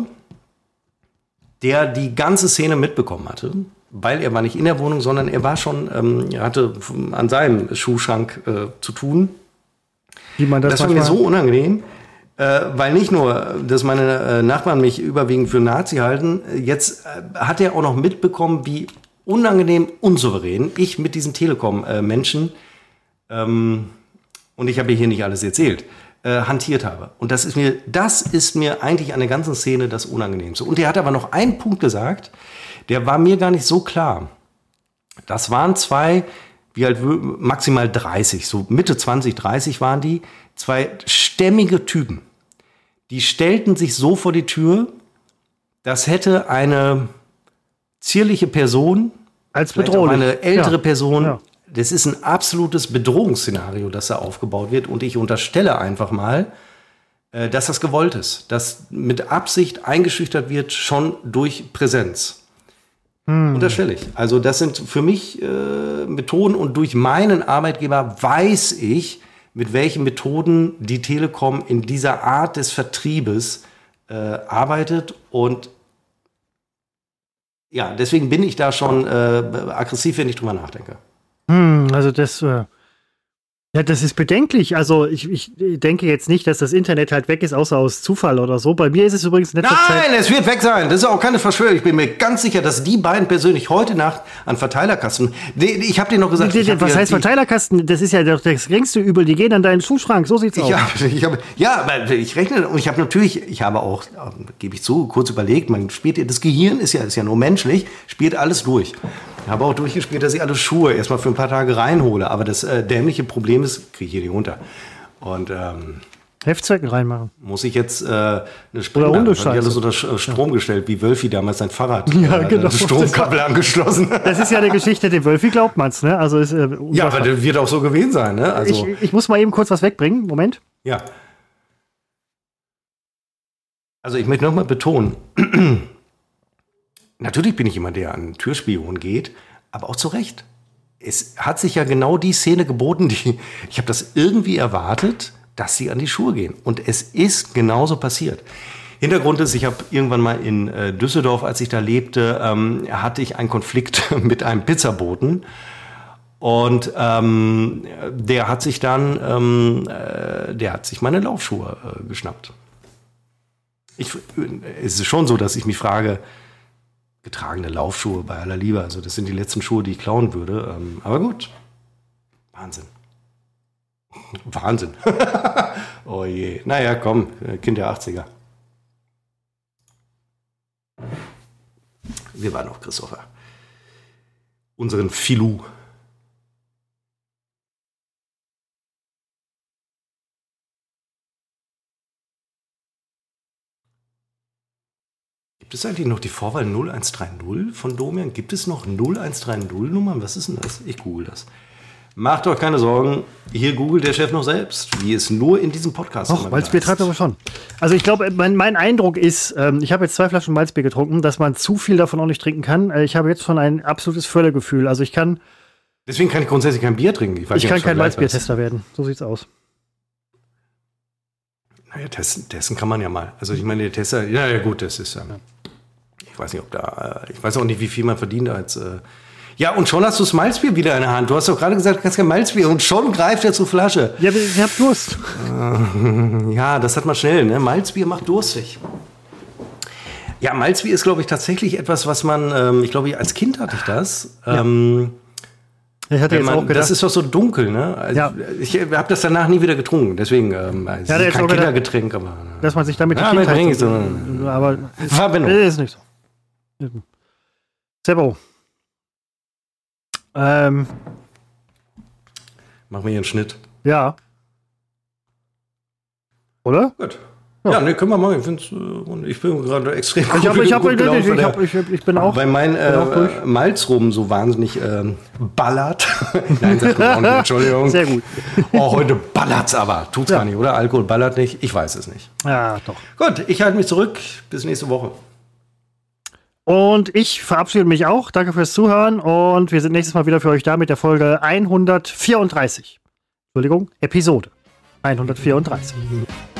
der die ganze Szene mitbekommen hatte. Weil er war nicht in der Wohnung, sondern er war schon, ähm, er hatte an seinem Schuhschrank äh, zu tun. Wie man das das war mir so unangenehm, äh, weil nicht nur, dass meine äh, Nachbarn mich überwiegend für Nazi halten, jetzt äh, hat er auch noch mitbekommen, wie unangenehm unsouverän ich mit diesen Telekom-Menschen, äh, ähm, und ich habe hier nicht alles erzählt, äh, hantiert habe. Und das ist mir, das ist mir eigentlich an der ganzen Szene das Unangenehmste. Und er hat aber noch einen Punkt gesagt, der war mir gar nicht so klar. Das waren zwei, wie halt maximal dreißig, so Mitte zwanzig, dreißig waren die, zwei stämmige Typen. Die stellten sich so vor die Tür, das hätte eine zierliche Person, als bedrohlich, eine ältere ja. Person, ja. Das ist ein absolutes Bedrohungsszenario, das da aufgebaut wird. Und ich unterstelle einfach mal, dass das gewollt ist, dass mit Absicht eingeschüchtert wird, schon durch Präsenz. Hm. Unterstelle ich. Also das sind für mich äh, Methoden und durch meinen Arbeitgeber weiß ich, mit welchen Methoden die Telekom in dieser Art des Vertriebes äh, arbeitet. Und ja, deswegen bin ich da schon äh, aggressiv, wenn ich drüber nachdenke. Hm, also das... Äh Ja, das ist bedenklich. Also ich, ich denke jetzt nicht, dass das Internet halt weg ist, außer aus Zufall oder so. Bei mir ist es übrigens in letzter Zeit... Nein, es wird weg sein. Das ist auch keine Verschwörung. Ich bin mir ganz sicher, dass die beiden persönlich heute Nacht an Verteilerkasten... Ich habe dir noch gesagt... Die, die, was heißt Verteilerkasten? Das ist ja doch das geringste Übel. Die gehen an deinen Schuhschrank. So sieht's aus. Ich hab, ich hab, ja, aber ich rechne... Und ich habe natürlich... Ich habe auch, gebe ich zu, kurz überlegt, man spielt... Das Gehirn ist ja, ist ja nur menschlich, spielt alles durch. Ich habe auch durchgespielt, dass ich alle Schuhe erstmal für ein paar Tage reinhole. Aber das äh, dämliche Problem ist, kriege ich hier die runter. Und ähm, Heftzwecken reinmachen. muss ich jetzt äh, eine Sprinter, Oder die alles unter Strom ja. gestellt, wie Wölfi damals sein Fahrrad. Ja, äh, genau. Stromkabel angeschlossen. Das ist ja eine Geschichte, dem Wölfi glaubt man's, ne? Also ist, äh, ja, aber das wird auch so gewesen sein, ne? Also, ich, ich muss mal eben kurz was wegbringen. Moment. Ja. Also ich möchte nochmal betonen, natürlich bin ich jemand, der an Türspion geht, aber auch zu Recht. Es hat sich ja genau die Szene geboten, die ich habe das irgendwie erwartet, dass sie an die Schuhe gehen. Und es ist genauso passiert. Hintergrund ist, ich habe irgendwann mal in äh, Düsseldorf, als ich da lebte, ähm, hatte ich einen Konflikt mit einem Pizzaboten. Und ähm, der hat sich dann, ähm, äh, der hat sich meine Laufschuhe äh, geschnappt. Ich, es ist schon so, dass ich mich frage, getragene Laufschuhe bei aller Liebe, also das sind die letzten Schuhe, die ich klauen würde. Ähm, aber gut, Wahnsinn. Wahnsinn. Oh je. Naja, komm, Kind der achtziger. Wir waren noch Christopher. Unseren Filou. Gibt es eigentlich noch die Vorwahl null eins drei null von Domian? Gibt es noch null eins drei null Nummern? Was ist denn das? Ich google das. Macht euch keine Sorgen, hier googelt der Chef noch selbst, wie es nur in diesem Podcast ist. Malzbier treibt aber schon. Also ich glaube, mein, mein Eindruck ist, ähm, ich habe jetzt zwei Flaschen Malzbier getrunken, dass man zu viel davon auch nicht trinken kann. Äh, ich habe jetzt schon ein absolutes Völlegefühl. Also ich kann... Deswegen kann ich grundsätzlich kein Bier trinken. Ich, weiß ich nicht, kann kein Malzbiertester werden. So sieht's aus. Naja, testen, testen kann man ja mal. Also ich meine, der Tester, ja, ja gut, das ist... Ähm, ja. Ich weiß nicht, ob da... Äh, ich weiß auch nicht, wie viel man verdient als... Äh, Ja, und schon hast du das Malzbier wieder in der Hand. Du hast doch gerade gesagt, du kannst kein Malzbier. Und schon greift er zur Flasche. Ja, aber ich hab Durst. Ja, das hat man schnell, ne? Malzbier macht durstig. Ja, Malzbier ist, glaube ich, tatsächlich etwas, was man, ähm, ich glaube, als Kind hatte ich das. Ja. Ähm, ich hatte jetzt man, auch gedacht. Das ist doch so dunkel, ne? Also, ja. Ich habe das danach nie wieder getrunken. Deswegen, ähm, es ja, ist kein gedacht, Kindergetränk. Aber, dass man sich damit die ja, Kindheit... So, aber Verbindung. ist nicht so. Sebo. Ähm, Machen wir hier einen Schnitt. Ja. Oder? Gut. Ja, ja, nee, können wir machen. Ich, find's, ich bin gerade extrem ich, hab, ich, hab, ich, ich, hab, ich, ich bin auch. Weil mein äh, Malzrum so wahnsinnig ähm, ballert. Nein, sagt man auch nicht. Entschuldigung. Sehr gut. Oh, heute ballert's aber. Tut's ja. gar nicht, oder? Alkohol ballert nicht. Ich weiß es nicht. Ja, doch. Gut, ich halte mich zurück. Bis nächste Woche. Und ich verabschiede mich auch. Danke fürs Zuhören. Und wir sind nächstes Mal wieder für euch da mit der Folge hundertvierunddreißig. Entschuldigung, Episode hundertvierunddreißig.